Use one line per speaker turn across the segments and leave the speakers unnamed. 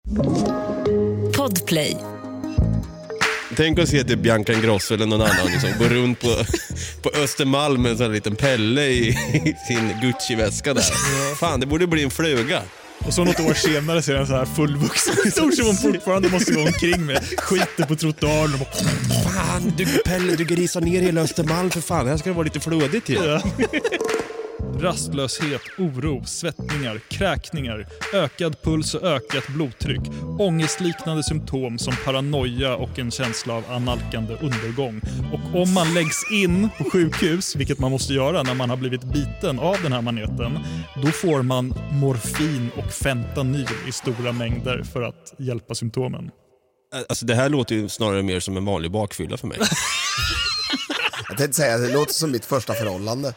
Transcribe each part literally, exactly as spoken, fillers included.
Podplay.
Tänk att se att det är Bianca Ingrosso eller någon annan liksom, går runt på, på Östermalm med en sån här liten Pelle i, i sin Gucci-väska där. Fan, det borde bli en fluga.
Och så något år senare ser den så här fullvuxen stor som hon fortfarande måste gå omkring med. Skiter på trottoaren och bara...
Fan, du Pelle, du grisar ner hela Östermalm för fan. Här ska det vara lite flödigt ju. Ja.
Rastlöshet, oro, svettningar, kräkningar, ökad puls och ökat blodtryck, ångestliknande symptom som paranoia och en känsla av analkande undergång. Och om man läggs in på sjukhus, vilket man måste göra när man har blivit biten av den här maneten, då får man morfin och fentanyl i stora mängder för att hjälpa symptomen.
Alltså det här låter ju snarare mer som en vanlig bakfylla för mig.
Jag tänkte säga att det låter som mitt första förhållande.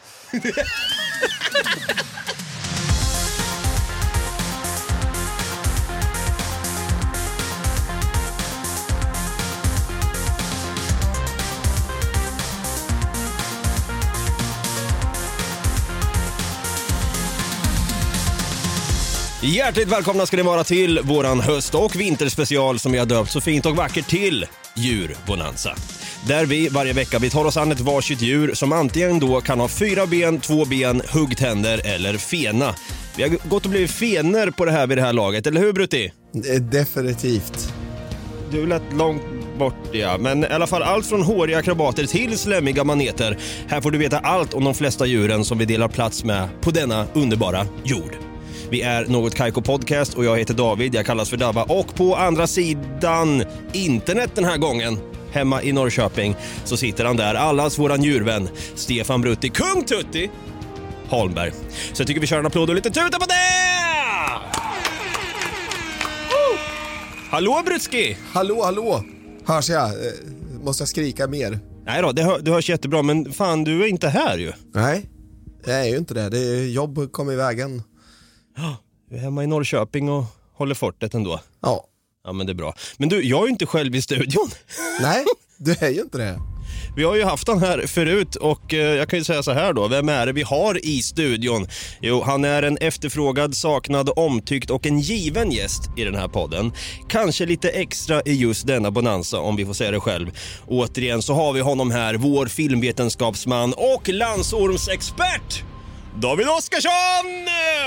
Hjärtligt välkomna ska ni vara till våran höst- och vinterspecial som vi har döpt så fint och vackert till Djurbonanza. Där vi varje vecka vi tar oss an ett varsitt djur som antingen då kan ha fyra ben, två ben, huggtänder eller fena. Vi har gått och blivit fener på det här vid det här laget, eller hur Brutti?
Definitivt.
Du lät långt bort, ja. Men i alla fall allt från håriga akrobater till slämmiga maneter. Här får du veta allt om de flesta djuren som vi delar plats med på denna underbara jord. Vi är Något Kaiko Podcast och jag heter David, jag kallas för Dabba. Och på andra sidan internet den här gången, hemma i Norrköping, så sitter han där, allas våran djurvän, Stefan Brutti, Kung Tutti Holmberg. Så jag tycker vi kör en applåd och lite tuta på det! Oh! Hallå Brutski!
Hallå, hallå! Hörs jag? Måste jag skrika mer?
Nej då, det, hör, det hörs jättebra, men fan, du är inte här ju.
Nej, jag är ju inte det. Det är jobb kom i vägen.
Ja, du är hemma i Norrköping och håller fortet ändå.
Ja.
Ja, men det är bra. Men du, jag är ju inte själv i studion.
Nej, du är ju inte det.
Vi har ju haft han här förut och eh, jag kan ju säga så här då. Vem är det vi har i studion? Jo, han är en efterfrågad, saknad, omtyckt och en given gäst i den här podden. Kanske lite extra i just denna bonanza om vi får säga det själv. Återigen så har vi honom här, vår filmvetenskapsman och landsormsexpert David Oskarsson!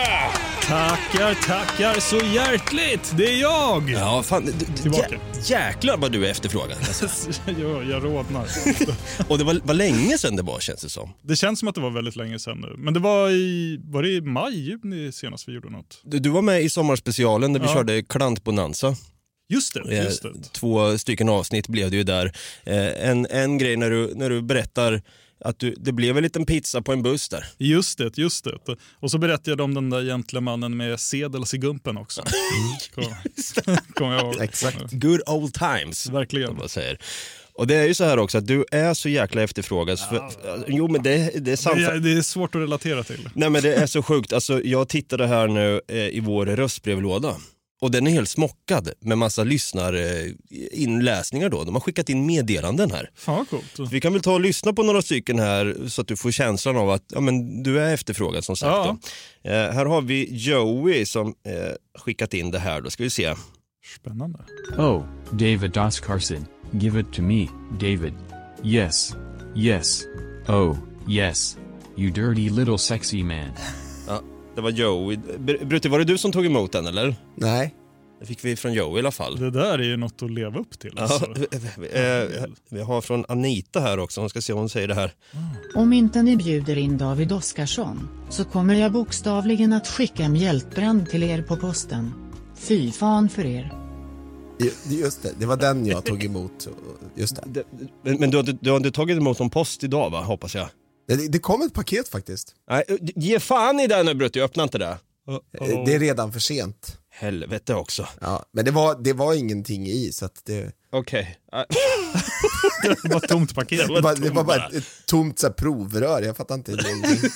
Tackar, tackar så hjärtligt. Det är jag.
Ja, fan. Du, jä- jäklar vad du är efterfrågad. Alltså.
ja, jag rådnar.
Och det var, var länge sedan det var, känns det som.
Det känns som att det var väldigt länge sedan nu. Men det var i, var det i maj, juni senast vi gjorde något?
Du, du var med i sommarspecialen där vi
ja.
körde klantbonanza.
Just det, just det.
Två stycken avsnitt blev det ju där. En, en grej när du, när du berättar att du, det blev en liten pizza på en buss där.
Just det, just det. Och så berättade jag om den där gentlemannen med sedels i gumpen också. Kom, kom jag ihåg.
Exakt.
Good old times.
Verkligen.
Vad säger. Och det är ju så här också att du är så jäkla efterfrågad. Ja. För, jo, men det, det är sant.
Det är, det är svårt att relatera till.
Nej, men det är så sjukt. Alltså, jag tittade här nu eh, i vår röstbrevlåda. Och den är helt smockad med massa lyssnarinläsningar då. De har skickat in meddelanden här.
Fan, coolt.
Vi kan väl ta och lyssna på några stycken här så att du får känslan av att ja, men du är efterfrågad som sagt.
Ja.
Då. Eh, här har vi Joey som eh, skickat in det här. Då ska vi se.
Spännande.
Oh, David Oskarsson. Give it to me, David. Yes. Yes. Oh, yes. You dirty little sexy man.
Ja. Det var Joey. Brutti, var det du som tog emot den, eller?
Nej.
Det fick vi från Joey i alla fall.
Det där är ju något att leva upp till. Alltså.
Ja, eh, vi har från Anita här också. Hon ska se om hon säger det här.
Om inte ni bjuder in David Oskarsson så kommer jag bokstavligen att skicka mjältbrand till er på posten. Fy fan för er.
Just det, det var den jag tog emot. Just det.
Men, men du, har, du har inte tagit emot någon post idag, va? Hoppas jag.
Det, det kom ett paket faktiskt.
Nej, ge fan i den nu, Brutti. Jag öppnar inte det.
Uh-oh. Det är redan för sent.
Helvete också.
Ja, men det var, det var ingenting i så att det...
Okej. Okay.
Det var ett tomt paket.
Det var, det var bara ett, ett tomt så här, provrör. Jag fattar inte någonting.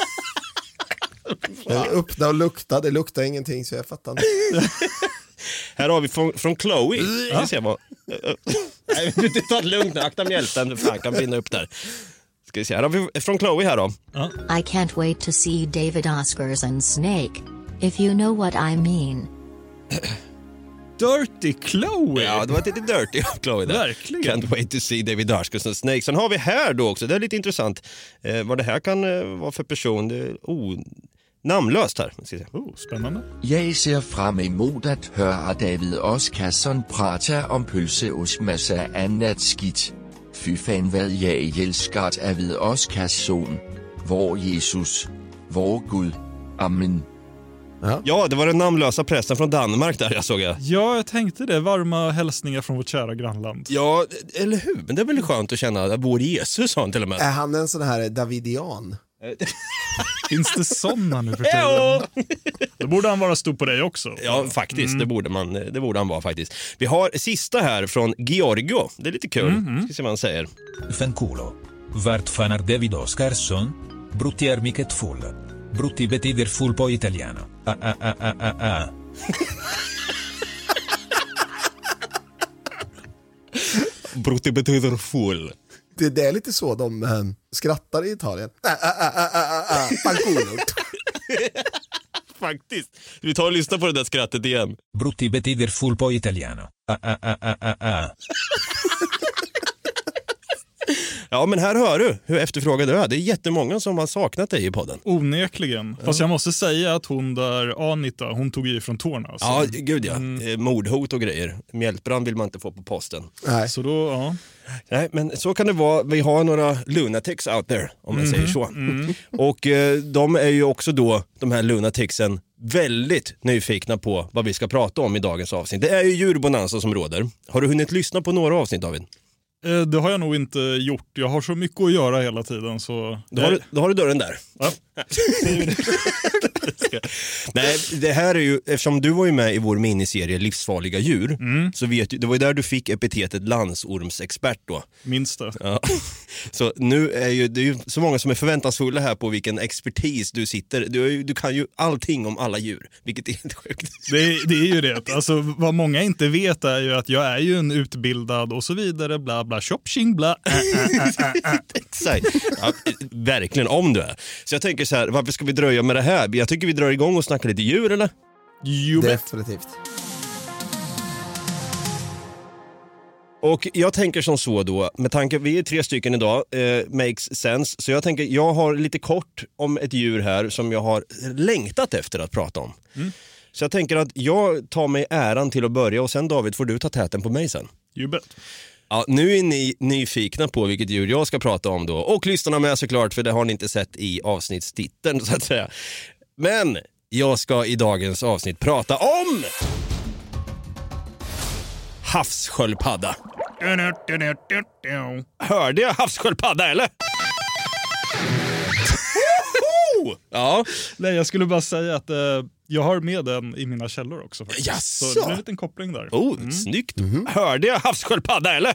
Jag öppnade och luktade. Det luktade ingenting så jag fattar inte.
Här har vi från, från Chloe. Ja. Vi ser vad... Nej, du tar det lugnt nu. Akta mjälten. Fan, kan brinna upp där. Ska vi se. Här har vi från Chloe här då.
Ja.
I can't wait to see David Oscarsson Snake. If you know what I mean.
Dirty Chloe.
Ja, det var lite dirty av Chloe där.
Verkligen.
Can't wait to see David Darskos and Snakes. Sen har vi här då också, det är lite intressant eh, vad det här kan eh, vara för person. Det är oh, namnlöst här. Ska jag säga.
Oh, spännande.
Jeg ser frem imod at høre David Oskarsson prate om pølseostmassa annat skidt. Fy fan hvad jeg elsker David Oskarsson. Vår Jesus, vår Gud. Amen.
Ja, det var den namnlösa prästen från Danmark där jag såg. Jag.
Ja, jag tänkte det. Varma hälsningar från vårt kära grannland.
Ja, eller hur? Men det är väl skönt att känna att vår Jesus har han till och med.
Är han en sån här Davidian?
Finns det sådana nu för tiden? Då borde han vara stor på dig också.
Ja, faktiskt. Mm. Det, borde man, det borde han vara faktiskt. Vi har sista här från Georgio. Det är lite kul. Mm-hmm. Ska se vad han säger.
Fanculo. Vart fan är David Oskarsson? Brutti är mycket full. Brutti betyder full på italiano. Ah, ah, ah, ah, ah, ah.
Brutti betyder full.
Det, det är lite så de äh, skrattar i Italien. Ah, ah, ah, ah, ah, ah. Fanculo.
Faktiskt. Vi tar och lyssnar på det där skrattet igen.
Brutti betyder full på italiano. Ah, ah, ah, ah, ah, ah.
Ja, men här hör du hur efterfrågad du är. Det är jättemånga som har saknat dig i podden.
Onekligen. Fast jag måste säga att hon där, Anita, hon tog i från tårna. Alltså.
Ja, gud ja. Mm. Mordhot och grejer. Mjältbrand vill man inte få på posten.
Nej.
Så då, ja.
Nej, men så kan det vara. Vi har några lunatics out there, om man mm. säger så. Mm. Och eh, de är ju också då, de här lunaticsen, väldigt nyfikna på vad vi ska prata om i dagens avsnitt. Det är ju djurbonanza som råder. Har du hunnit lyssna på några avsnitt, David?
Det har jag nog inte gjort. Jag har så mycket att göra hela tiden. Så
då, har du, då har du dörren där.
Ja.
Nej, det här är ju, eftersom du var ju med i vår miniserie Livsfarliga djur, mm. så vet du, det var ju där du fick epitetet landsormsexpert då.
Minst det.
Ja. Så nu är ju, det är ju så många som är förväntansfulla här på vilken expertis du sitter. Du, du kan ju allting om alla djur, vilket är helt sjukt.
Det är, det är ju det. Alltså, vad många inte vet är ju att jag är ju en utbildad och så vidare, bla bla, shopping, bla. Äh, äh, äh, äh.
Exakt. Ja, verkligen om du är. Så jag tänker så här, varför ska vi dröja med det här? Jag tycker vi drar igång och snackar lite djur, eller?
Jo,
definitivt.
Och jag tänker som så då, med tanke, vi är tre stycken idag, eh, makes sense. Så jag tänker, jag har lite kort om ett djur här som jag har längtat efter att prata om. Mm. Så jag tänker att jag tar mig äran till att börja och sen David får du ta täten på mig sen.
You bet.
Ja, nu är ni nyfikna på vilket djur jag ska prata om då. Och lyssna med såklart, för det har ni inte sett i avsnittstiteln så att säga. Men jag ska i dagens avsnitt prata om havssköldpadda. Hörde jag havssköldpadda eller? Ja.
Nej, jag skulle bara säga att eh, jag har med den i mina källor också faktiskt.
Jaså?
Så det är en liten koppling där.
Oh, mm. Snyggt. Mm-hmm. Hörde jag havssköldpadda eller?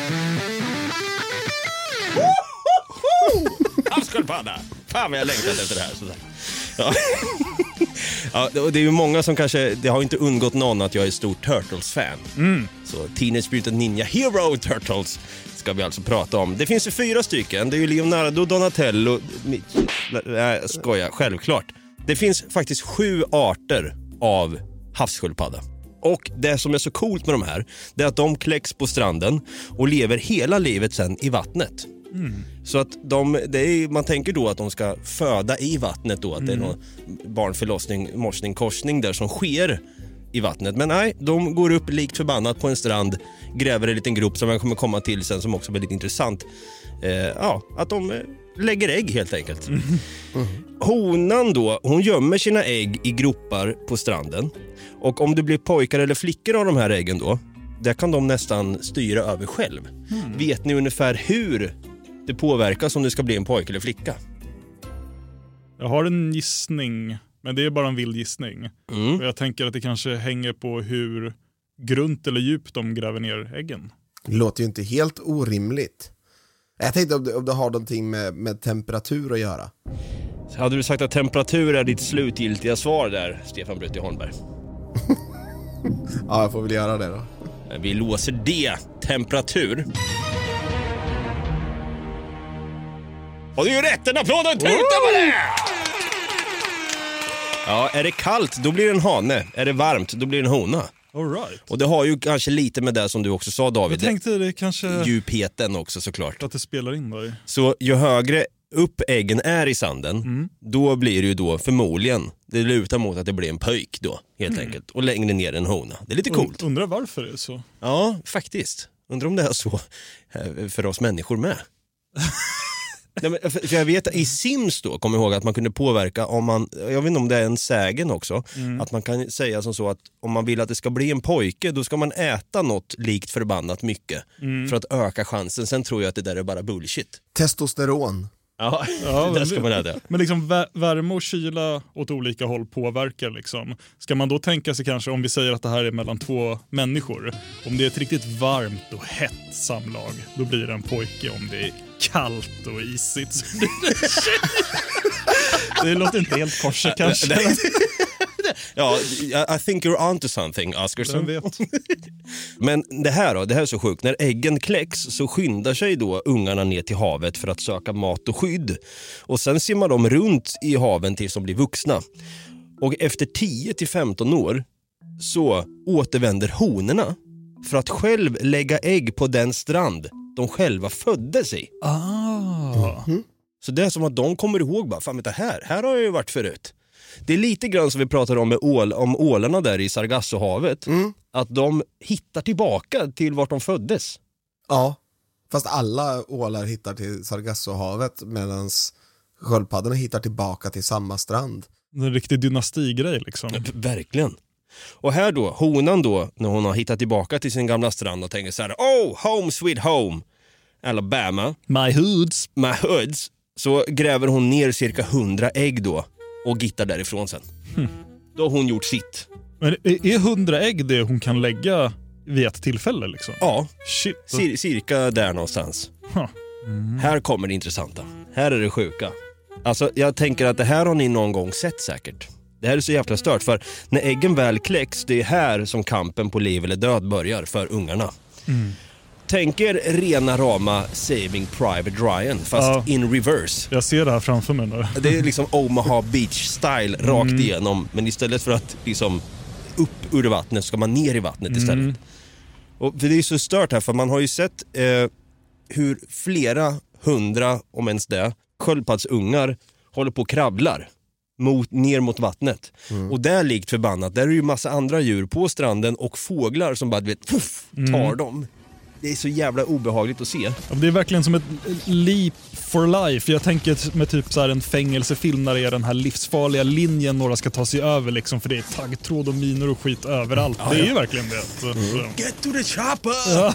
Havssköldpadda. Fan vad jag längtat efter det här. Sådär. Ja. Ja, och det är ju många som kanske, det har inte undgått någon att jag är stor Turtles-fan. Mm. Så Teenage Mutant Ninja Hero Turtles ska vi alltså prata om. Det finns ju fyra stycken. Det är ju Leonardo, Donatello. Nej, jag skojar, självklart. Det finns faktiskt sju arter av havssköldpadda. Och det som är så coolt med de här, det är att de kläcks på stranden och lever hela livet sen i vattnet. Mm. Så att de, det är, man tänker då att de ska föda i vattnet då, att mm. det är någon barnförlossning, morsning, korsning där som sker i vattnet. Men nej, de går upp likt förbannat på en strand, gräver en liten grop som man kommer komma till sen, som också blir lite intressant. Eh, ja, att de eh, lägger ägg helt enkelt. Mm. Mm. Honan då, hon gömmer sina ägg i gropar på stranden. Och om det blir pojkar eller flickor av de här äggen då, där kan de nästan styra över själv. Mm. Vet ni ungefär hur det påverkas om det ska bli en pojke eller flicka?
Jag har en gissning, men det är bara en vild gissning. Mm. Och jag tänker att det kanske hänger på hur grunt eller djupt de gräver ner äggen.
Det låter ju inte helt orimligt. Jag tänkte om det, om det har någonting med, med temperatur att göra.
Så hade du sagt att temperatur är ditt slutgiltiga svar där, Stefan Brutti Holmberg?
Ja, jag får väl göra det då.
Vi låser det. Temperatur. Och det är ju rätt, en applåd och en tuta på det! Ja, är det kallt, då blir det en hane. Är det varmt, då blir det en hona.
All right.
Och det har ju kanske lite med det som du också sa, David.
Jag tänkte det kanske...
Djupheten också såklart.
Att det spelar in där.
Så ju högre upp äggen är i sanden, mm. då blir det ju då förmodligen, det lutar mot att det blir en pöjk då, helt mm. enkelt. Och längre ner en hona. Det är lite coolt.
Undrar varför det är så.
Ja, faktiskt. Undrar om det är så för oss människor med. Nej, men för jag vet i Sims då, kommer jag ihåg att man kunde påverka om man, jag vet inte om det är en sägen också, mm. att man kan säga som så att om man vill att det ska bli en pojke, då ska man äta något likt förbannat mycket mm. för att öka chansen. Sen tror jag att det där är bara bullshit.
Testosteron.
Ja, ja det ska man äta.
Men liksom värme och kyla åt olika håll påverkar liksom. Ska man då tänka sig kanske, om vi säger att det här är mellan två människor, om det är ett riktigt varmt och hett samlag, då blir det en pojke. Om det är kallt och isigt så blir det det låter inte helt korset kanske.
Ja, I think you're onto something, Oscarsson.
Jag vet.
Men det här då, det här är så sjukt. När äggen kläcks så skyndar sig då ungarna ner till havet för att söka mat och skydd. Och sen simmar de runt i haven tills de blir vuxna. Och efter tio till femton år så återvänder honorna för att själv lägga ägg på den strand de själva föddes i.
Ah.
Mm. Så det är som att de kommer ihåg bara, fan vet det här, här har jag ju varit förut. Det är lite grann som vi pratade om med ål, om ålarna där i Sargassohavet. Mm. Att de hittar tillbaka till vart de föddes.
Ja, fast alla ålar hittar till Sargassohavet medan sköldpaddorna hittar tillbaka till samma strand.
Det är en riktig dynastigrej liksom.
Ja, verkligen. Och här då, honan då, när hon har hittat tillbaka till sin gamla strand och tänker så här: oh, home sweet home, Alabama.
My hoods.
My hoods. Så gräver hon ner cirka hundra ägg då och gittar därifrån sen. Hmm. Då har hon gjort sitt.
Men är hundra ägg det hon kan lägga vid ett tillfälle liksom?
Ja,
shit.
Cir- cirka där någonstans.
Huh. Mm.
Här kommer det intressanta. Här är det sjuka. Alltså jag tänker att det här har ni någon gång sett säkert. Det här är så jävla stört, för när äggen väl kläcks, det är här som kampen på liv eller död börjar för ungarna. Mm. Tänk er rena rama Saving Private Ryan, fast ja, in reverse.
Jag ser det här framför mig nu.
Det är liksom Omaha Beach style rakt mm. igenom, men istället för att liksom upp ur vattnet ska man ner i vattnet istället. Mm. Och för det är så stört här, för man har ju sett eh, hur flera hundra, om ens det, sköldpaddsungar håller på och kravlar mot, ner mot vattnet. Mm. Och där likt förbannat, där är ju massa andra djur på stranden och fåglar som bara vet, puff, tar mm. dem. Det är så jävla obehagligt att se.
Ja, det är verkligen som ett leap for life. Jag tänker med typ så här en fängelsefilm när det är den här livsfarliga linjen några ska ta sig över liksom, för det är taggtråd och minor och skit överallt. Ja, det är ja. ju verkligen det. Mm.
Get to the chopper! Ja.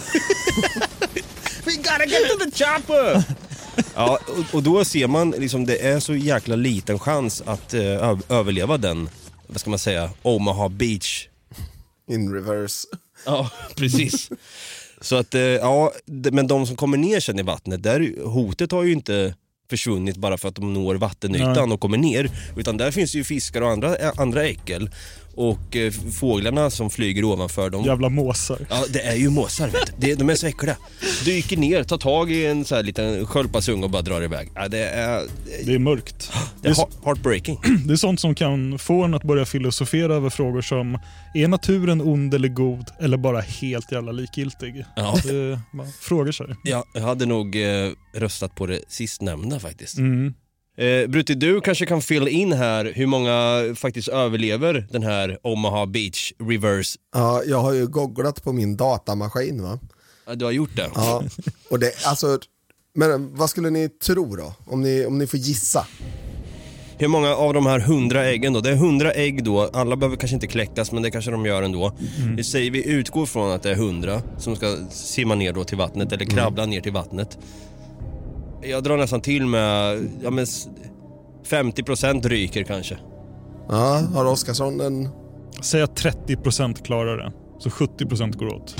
We gotta get to the chopper! Ja, och, och då ser man liksom, det är så jäkla liten chans att uh, ö- överleva den, vad ska man säga, Omaha Beach.
In reverse.
Ja, precis. Så att, ja, men de som kommer ner sen i vattnet, där hotet har ju inte försvunnit bara för att de når vattenytan Nej. och kommer ner, utan där finns ju fiskar och andra, andra äckel och eh, fåglarna som flyger ovanför dem.
Jävla måsar.
Ja, det är ju måsar, vet du. De är så äckliga. Dyker ner, tar tag i en så här liten sköldpaddsung och bara drar iväg. Ja, det är...
Det är mörkt.
Det är heartbreaking.
Det är sånt som kan få en att börja filosofera över frågor som: är naturen ond eller god, eller bara helt jävla likgiltig?
Ja.
Det, man frågar sig.
Ja, jag hade nog eh, röstat på det sistnämnda faktiskt.
Mm.
Eh, Brutti, du kanske kan fill in här hur många faktiskt överlever den här Omaha Beach reverse.
Ja, jag har ju googlat på min datamaskin, va?
Ja, du har gjort det.
Ja, och det, alltså, men vad skulle ni tro då? Om ni, om ni får gissa.
Hur många av de här hundra äggen då? Det är hundra ägg då. Alla behöver kanske inte kläckas, men det kanske de gör ändå. Mm. Vi säger, vi utgår från att det är hundra som ska simma ner då till vattnet, eller krabbla mm. ner till vattnet. Jag drar nästan till med, ja, men femtio procent ryker kanske.
Ja, har Oscarsson en...
Säg att trettio procent klarar det, så sjuttio procent går åt.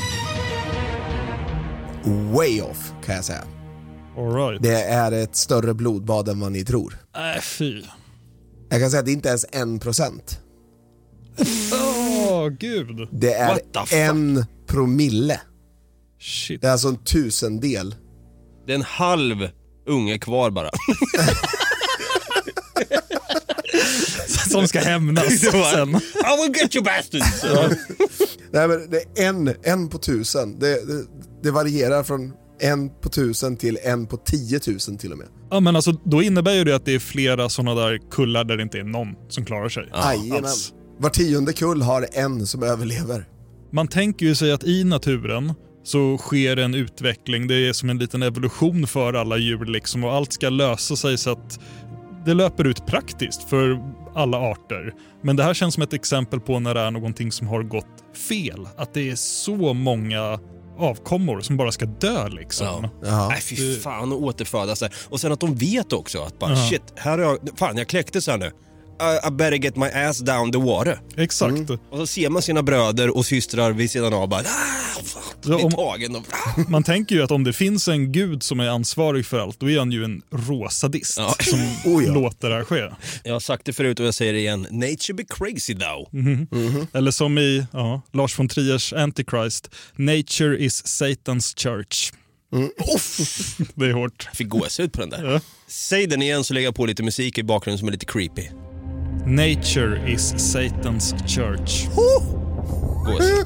Way off, kan jag säga.
All right.
Det är ett större blodbad än vad ni tror.
Äh, fy.
Jag kan säga att det inte ens är en procent.
Åh, oh, gud.
Det är en promille.
Shit.
Det är alltså en tusendel.
Det är en halv unge kvar bara.
som ska hämnas sen.
I will get you bastards.
Nej, men det är en, en på tusen. Det, det, det varierar från en på tusen till en på tiotusen till och med.
Ja, men alltså, då innebär ju det att det är flera sådana där kullar där det inte är någon som klarar sig.
Jajamän.
Alls.
Var tionde kull har en som överlever.
Man tänker ju sig att i naturen så sker en utveckling. Det är som en liten evolution för alla djur liksom, och allt ska lösa sig så att det löper ut praktiskt för alla arter. Men det här känns som ett exempel på när det är någonting som har gått fel. Att det är så många avkommor som bara ska dö liksom.
Ja.
Ja.
Nej, fy fan, och återföda sig. Och sen att de vet också att bara,
Ja.
shit, här är jag, fan jag kläcktes här nu. I, I better get my ass down the water.
Exakt.
Mm.
Och så ser man sina bröder och systrar vid sidan av bara, ah, fan,
Ja,
blir
om-
tagen och, ah.
Man tänker ju att om det finns en gud som är ansvarig för allt, då är han ju en råsadist
Ja.
som
Oh ja.
låter det här ske.
Jag har sagt det förut och jag säger det igen. Nature be crazy though.
Eller som i ja, Lars von Triers Antichrist, Nature is Satan's church. Det är hårt.
Fick gåshud på den där.
Ja.
Säg den igen så lägger jag på lite musik i bakgrunden som är lite creepy.
Nature is Satan's church.
Gåshud.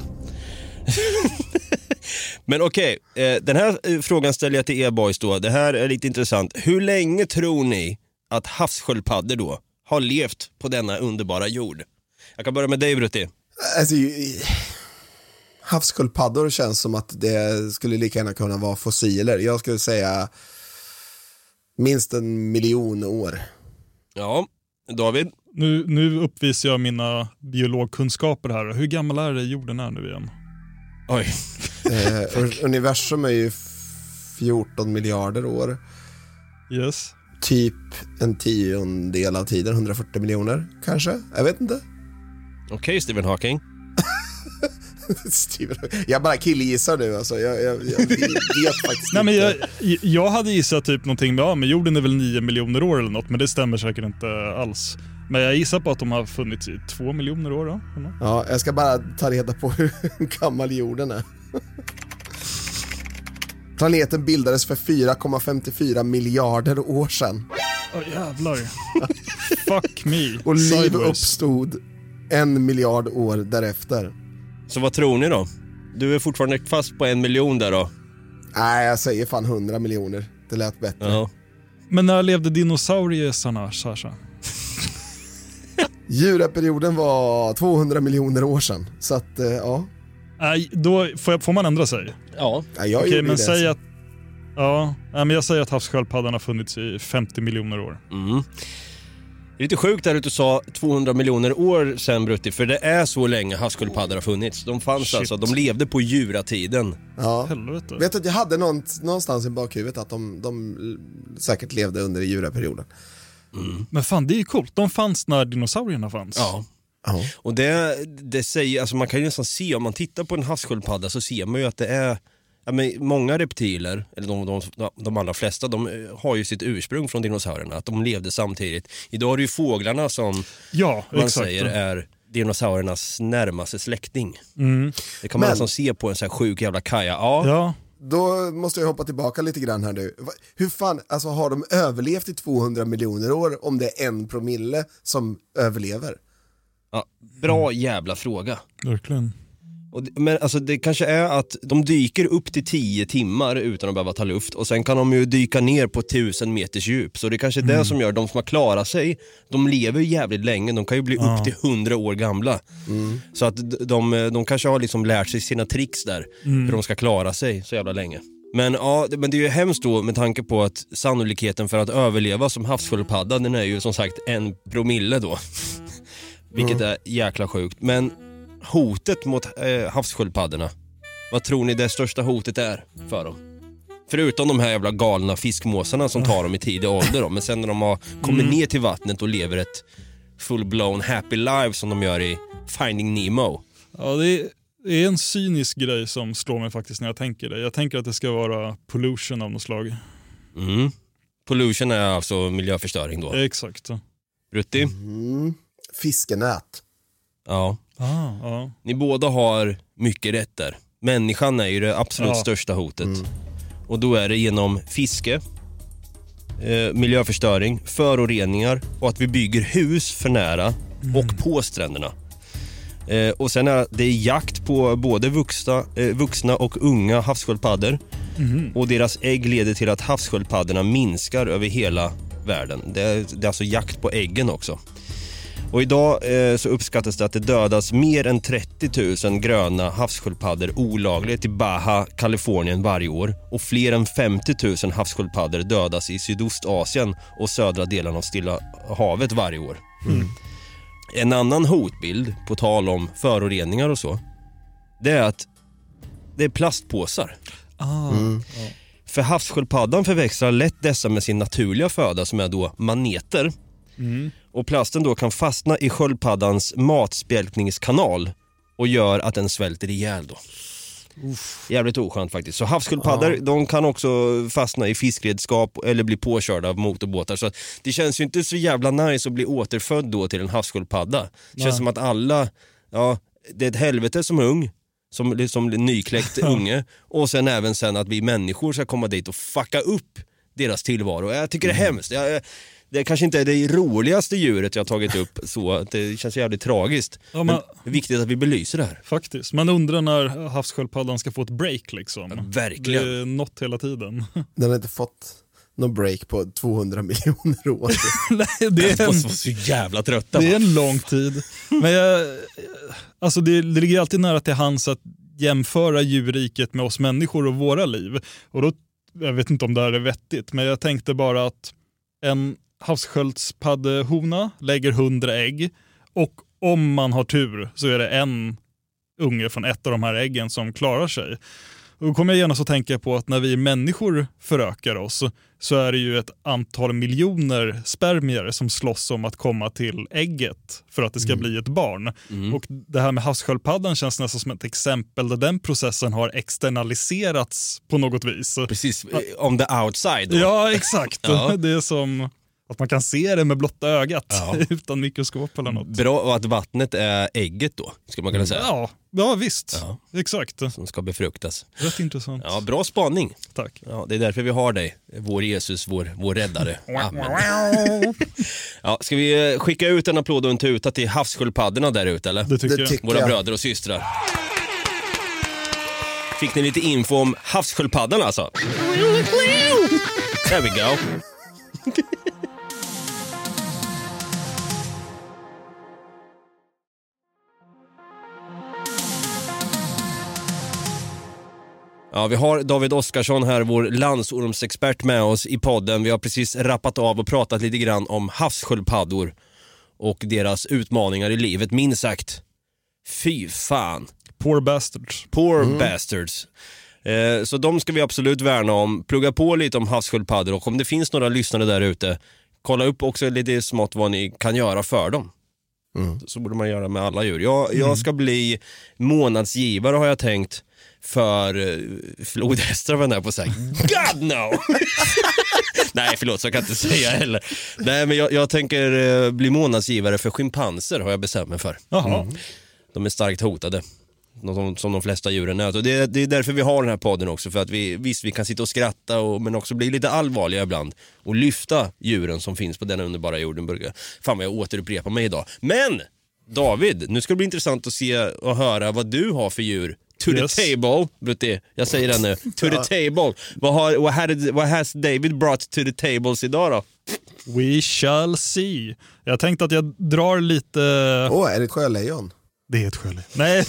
Men okej, eh, den här eh, frågan ställer jag till er boys då. Det här är lite intressant. Hur länge tror ni att havssköldpaddor då har levt på denna underbara jord? Jag kan börja med dig, Brutti.
Alltså, ju- havssköldpaddor känns som att det skulle lika gärna kunna vara fossiler. Jag skulle säga minst en miljon år.
Ja, David.
Nu, nu uppvisar jag mina biologkunskaper här. Hur gammal är det jorden är nu igen?
Oj.
Eh, för universum är ju fjorton miljarder år.
Yes.
Typ en tiondel av tiden, hundrafyrtio miljoner kanske. Jag vet inte.
Okej, Stephen Hawking.
Steven, jag bara killgissar nu alltså. Jag, jag, jag vet faktiskt
Nej, men jag,
inte.
jag hade gissat typ någonting med, ja, men jorden är väl nio miljoner år eller något, men det stämmer säkert inte alls. Men jag gissar på att de har funnits i två miljoner år då. eller något.
Ja, jag ska bara ta reda på hur gammal jorden är. Planeten bildades för fyra komma femtiofyra miljarder år sedan.
Åh jävlar. Fuck me.
Och liv
Sideways.
uppstod en miljard år därefter.
Så vad tror ni då? Du är fortfarande fast på en miljon där då?
Nej, jag säger fan hundra miljoner. Det lät bättre.
Ja.
Men när levde dinosaurierna, Sasha?
Djuraperioden var tvåhundra miljoner år sedan. Så att, eh, ja.
Nej, då får, jag, får man ändra sig.
Ja.
ja jag
Okej,
gjorde
men
det.
säg att ja, nej, men jag säger att havssköldpaddan har funnits i femtio miljoner år.
Mm. Det är lite sjukt där att du sa tvåhundra miljoner år sen, Brutti, för det är så länge havssköldpaddor har funnits. De fanns
Shit.
alltså, de levde på djuratiden.
Ja.
Helvete.
Vet du att jag hade någon, någonstans i bakhuvudet att de, de säkert levde under djuraperioden.
Men fan, det är ju coolt. De fanns när dinosaurierna fanns.
Ja.
Ja.
Och det, det säger, alltså man kan ju nästan se, om man tittar på en havssköldpadda så ser man ju att det är, ja, men många reptiler, eller de, de, de allra flesta, de har ju sitt ursprung från dinosaurierna, att de levde samtidigt. Idag är det ju fåglarna som
Ja,
man
exakt.
säger är dinosauriernas närmaste släkting.
Mm.
Det kan man
Men-
nästan se på en sån här sjuk jävla kaja. Ja,
Ja,
Då måste jag hoppa tillbaka lite grann här nu. Va- Hur fan, alltså har de överlevt i tvåhundra miljoner år om det är en promille som överlever?
ja, bra jävla fråga.
verkligen.
Och, det- men alltså det kanske är att de dyker upp till tio timmar utan att behöva ta luft, och sen kan de ju dyka ner på tusen meters djup. Så det är kanske är det som gör de som har klarat sig, de lever jävligt länge, de kan ju bli
Ja.
upp till hundra år gamla. Så att de, de, de kanske har liksom lärt sig sina tricks där, hur de ska klara sig så jävla länge. Men ja, det, men det är ju hemskt då med tanke på att sannolikheten för att överleva som havssköldpadda, den är ju som sagt en promille då. Vilket är jäkla sjukt. Men hotet mot eh, havssköldpaddorna, vad tror ni det största hotet är för dem? Förutom de här jävla galna fiskmåsarna som tar dem i tidig ålder då. Men sen när de har kommit ner till vattnet och lever ett full-blown happy life som de gör i Finding Nemo.
Ja, det är, det är en cynisk grej som slår mig faktiskt när jag tänker det. Jag tänker att det ska vara pollution av något slag.
Mm. Pollution är alltså miljöförstöring då.
Exakt.
Brutti?
Mm. Fiskenät.
Ja.
Ah, ja.
Ni båda har mycket rätt där. Människan är ju det absolut
Ja.
största hotet. Och då är det genom fiske, eh, miljöförstöring, föroreningar och att vi bygger hus för nära mm. och på stränderna. Eh, och sen är det jakt på både vuxna, eh, vuxna och unga havssköldpaddor. Mm. Och deras ägg leder till att havssköldpaddorna minskar över hela världen. Det är, det är alltså jakt på äggen också. Och idag eh, så uppskattas det att det dödas mer än trettio tusen gröna havssköldpaddor olagligt i Baja, Kalifornien varje år. Och fler än femtio tusen havssköldpaddor dödas i Sydostasien och södra delen av Stilla havet varje år. Mm. En annan hotbild, på tal om föroreningar och så, det är att det är plastpåsar.
Ah.
Mm. För havssköldpaddan förväxlar lätt dessa med sin naturliga föda som är då maneter. Mm. Och plasten då kan fastna i sköldpaddans matspjälkningskanal och gör att den svälter ihjäl då. Uff. Jävligt oskönt faktiskt. Så havssköldpaddor, ja. de kan också fastna i fiskredskap eller bli påkörda av motorbåtar. Så det känns ju inte så jävla nice att bli återfödd då till en havssköldpadda. Det känns ja. som att alla, ja, det är ett helvete som ung. Som, som nykläckt unge. Och sen även sen att vi människor ska komma dit och fucka upp deras tillvaro. Jag tycker det är hemskt. Jag, det kanske inte är det roligaste djuret jag har tagit upp så. Det känns jävligt tragiskt. Ja, men, men det är viktigt att vi belyser det här.
Faktiskt. Man undrar när havssköldpaddan ska få ett break liksom. Ja,
verkligen.
Det är något hela tiden.
Den har inte fått någon break på tvåhundra miljoner år.
Nej, det är en,
så jävla trötta.
Det är en lång tid. Men jag, alltså det, det ligger alltid nära till hands att jämföra djurriket med oss människor och våra liv. Och då, jag vet inte om det här är vettigt, men jag tänkte bara att en havssköldpaddehona lägger hundra ägg och om man har tur så är det en unge från ett av de här äggen som klarar sig. Och då kommer jag gärna så tänka på att när vi människor förökar oss så är det ju ett antal miljoner spermier som slåss om att komma till ägget för att det ska mm. bli ett barn. Mm. Och det här med havssköldpaddan känns nästan som ett exempel där den processen har externaliserats på något vis.
Precis, on the outside då.
Ja, exakt. Ja. Det är som att man kan se det med blotta ögat ja. utan mikroskop eller något.
Bra, och att vattnet är ägget då, ska man kunna säga.
Ja, ja visst. Ja. Exakt.
Som ska befruktas.
Rätt intressant.
Ja, bra spaning.
Tack.
Ja, det är därför vi har dig, vår Jesus, vår, vår räddare. Ja, ska vi skicka ut en applåd och en tuta till havssköldpaddorna där ute, eller?
Det tycker,
det tycker
Våra
jag.
bröder och systrar. Fick ni lite info om havssköldpaddan alltså? There we go. Ja, vi har David Oskarsson här, vår landsormsexpert med oss i podden. Vi har precis rappat av och pratat lite grann om havssköldpaddor och deras utmaningar i livet, minst sagt. Fy fan.
Poor bastards.
Poor mm. bastards. Eh, så de ska vi absolut värna om. Plugga på lite om havssköldpaddor och om det finns några lyssnare där ute, kolla upp också lite smått vad ni kan göra för dem. Mm. Så borde man göra med alla djur. Jag, jag ska bli månadsgivare har jag tänkt för flodhästar var där på sig. God no! Nej, förlåt, så jag kan inte säga heller. Nej, men jag, jag tänker bli månadsgivare för schimpanser har jag bestämt mig för. Mm. De är starkt hotade. Som, som de flesta djuren är. Och det, det är därför vi har den här podden också. För att vi, visst, vi kan sitta och skratta och, men också bli lite allvarliga ibland. Och lyfta djuren som finns på den underbara jorden. Fan vad jag återupprepar mig idag. Men, David, nu ska det bli intressant att se och höra vad du har för djur. To yes. the table, Brutti. Jag säger det nu. To the table. Vad har what, had, what has David brought to the tables idag då?
We shall see. Jag tänkte att jag drar lite...
Åh, oh, är det ett sjölejon?
Det är ett sjölejon. Nej.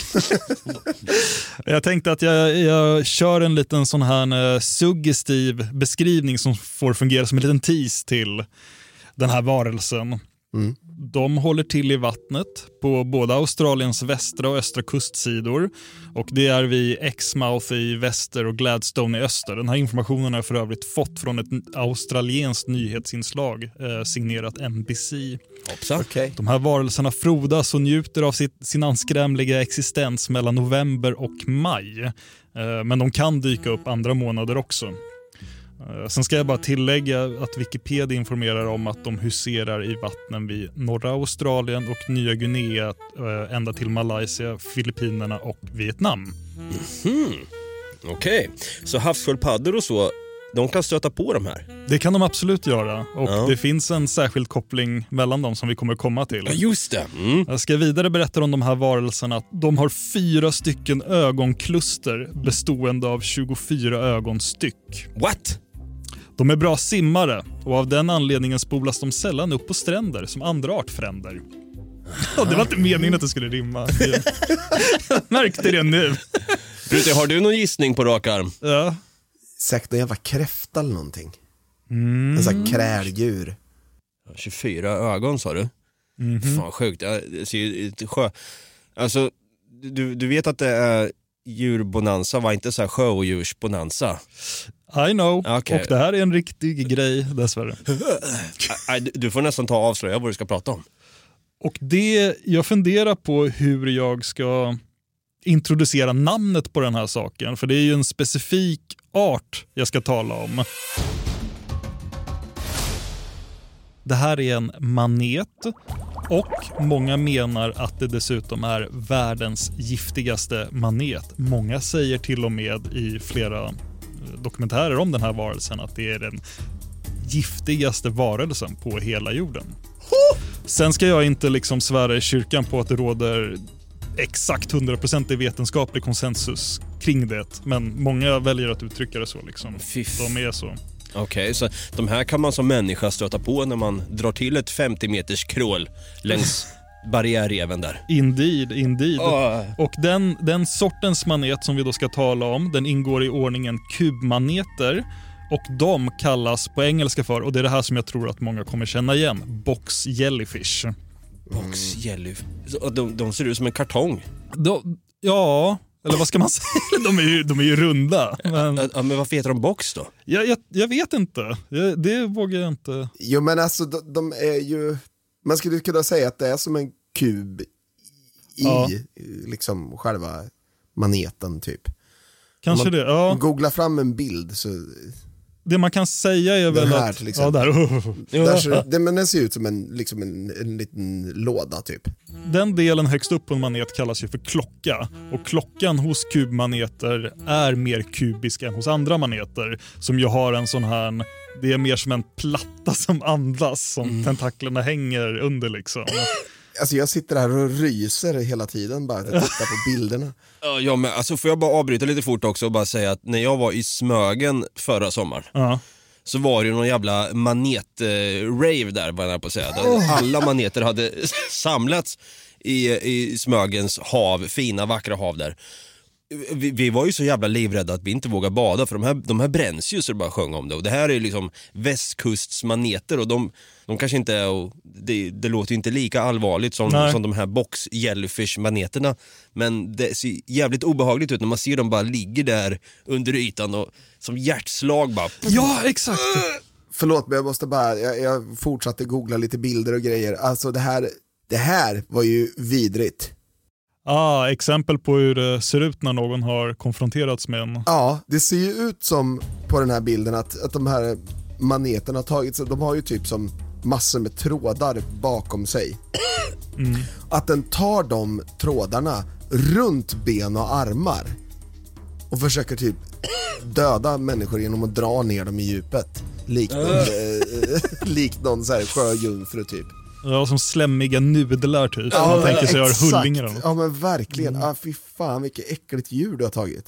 Jag tänkte att jag, jag kör en liten sån här suggestiv beskrivning som får fungera som en liten tease till den här varelsen. Mm. De håller till i vattnet på både Australiens västra och östra kustsidor och det är vid Exmouth i väster och Gladstone i öster. Den här informationen har jag för övrigt fått från ett australienskt nyhetsinslag eh, signerat N B C.
Okay.
De här varelserna frodas och njuter av sitt, sin anskrämliga existens mellan november och maj. Eh, men de kan dyka upp andra månader också. Sen ska jag bara tillägga att Wikipedia informerar om att de huserar i vattnen vid norra Australien och Nya Guinea ända till Malaysia, Filippinerna och Vietnam.
Mm. Okej, okay. Så havssköldpaddor och så, de kan stöta på de här.
Det kan de absolut göra. Och
Ja.
det finns en särskild koppling mellan dem som vi kommer komma till.
Ja, just det. Mm.
Jag ska vidare berätta om de här varelserna. De har fyra stycken ögonkluster bestående av tjugofyra ögonstyck.
What?
De är bra simmare och av den anledningen spolas de sällan upp på stränder som andra artfränder. Ja, det var inte meningen att det skulle rimma. Jag märkte det nu.
Brute, har du någon gissning på rak arm?
Ja.
Säkert en jävla kräfta eller någonting.
Mm.
En sån här kräldjur.
tjugofyra ögon sa du?
Mm-hmm.
Fan sjukt. Jag ser ju lite sjö. Alltså, du, du vet att det är djurbonanza, var inte så här sjödjursbonanza.
I know.
Okay.
Och det här är en riktig grej, dessvärre.
Du får nästan ta och avslöja vad du ska prata om.
Och det, jag funderar på hur jag ska introducera namnet på den här saken. För det är ju en specifik art jag ska tala om. Det här är en manet och många menar att det dessutom är världens giftigaste manet. Många säger till och med i flera dokumentärer om den här varelsen att det är den giftigaste varelsen på hela jorden. Sen ska jag inte liksom svära i kyrkan på att det råder exakt hundra procent i vetenskaplig konsensus kring det. Men många väljer att uttrycka det så liksom.
Fiff.
De är så.
Okej, okay, så de här kan man som människa stöta på när man drar till ett femtio meters krål längs barriärreven där.
Indeed, indeed.
Oh.
Och den, den sortens manet som vi då ska tala om, den ingår i ordningen kubmaneter. Och de kallas på engelska för, och det är det här som jag tror att många kommer känna igen, box jellyfish.
Box jellyfish. De, de ser ut som en kartong.
De, ja, eller vad ska man säga? De är ju, de är ju runda. Men,
ja, men varför heter de box då?
Jag, jag, jag vet inte. Jag, det vågar jag inte.
Jo, men alltså de, de är ju... Man skulle kunna säga att det är som en kub i
ja.
liksom själva maneten typ.
Kanske
man
det, ja.
Googla fram en bild så...
Det man kan säga är väl
här,
att...
till exempel.
Ja, där.
där ser, det, men den ser ut som en, liksom en, en liten låda typ.
Den delen högst upp på en manet kallas ju för klocka. Och klockan hos kubmaneter är mer kubisk än hos andra maneter. Som ju har en sån här... Det är mer som en platta som andas, som mm. tentaklerna hänger under liksom.
Alltså jag sitter här och ryser hela tiden bara att titta på bilderna.
Ja, men alltså får jag bara avbryta lite fort också och bara säga att när jag var i Smögen förra sommaren
ja.
så var det någon jävla manet-rave där, vad jag på att säga. Där alla maneter hade samlats i, i Smögens hav, fina vackra hav där. Vi, vi var ju så jävla livrädda att vi inte vågar bada, för de här, de här bränns ju så det bara sjöng om det. Och det här är liksom västkustsmaneter och de, de kanske inte är, och det, det låter ju inte lika allvarligt som, som de här box jellyfish-maneterna. Men det ser jävligt obehagligt ut när man ser dem bara ligger där under ytan och som hjärtslag bara...
Ja, exakt!
Förlåt, men jag måste bara, jag, jag fortsatte googla lite bilder och grejer. Alltså det här, det här var ju vidrigt.
Ah, exempel på hur det ser ut när någon har konfronterats med en.
Ja, det ser ju ut som på den här bilden att, att de här maneterna har tagit, de har ju typ som massor med trådar bakom sig. Mm. Att den tar de trådarna runt ben och armar och försöker typ döda människor genom att dra ner dem i djupet. Likt någon, äh. likt någon så här sjöjungfru typ.
Ja, som slämmiga nudlar typ. Ja, man tänker sig göra hullingar.
Ja, men verkligen. Mm. Ah, fy fan, vilket äckligt djur du har tagit.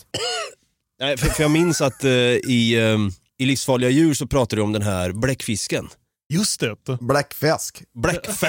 Nej, för, för jag minns att uh, i, um, i Livsfarliga djur så pratar du om den här bläckfisken.
Just det.
Bläckfisk.
Bläckfisk.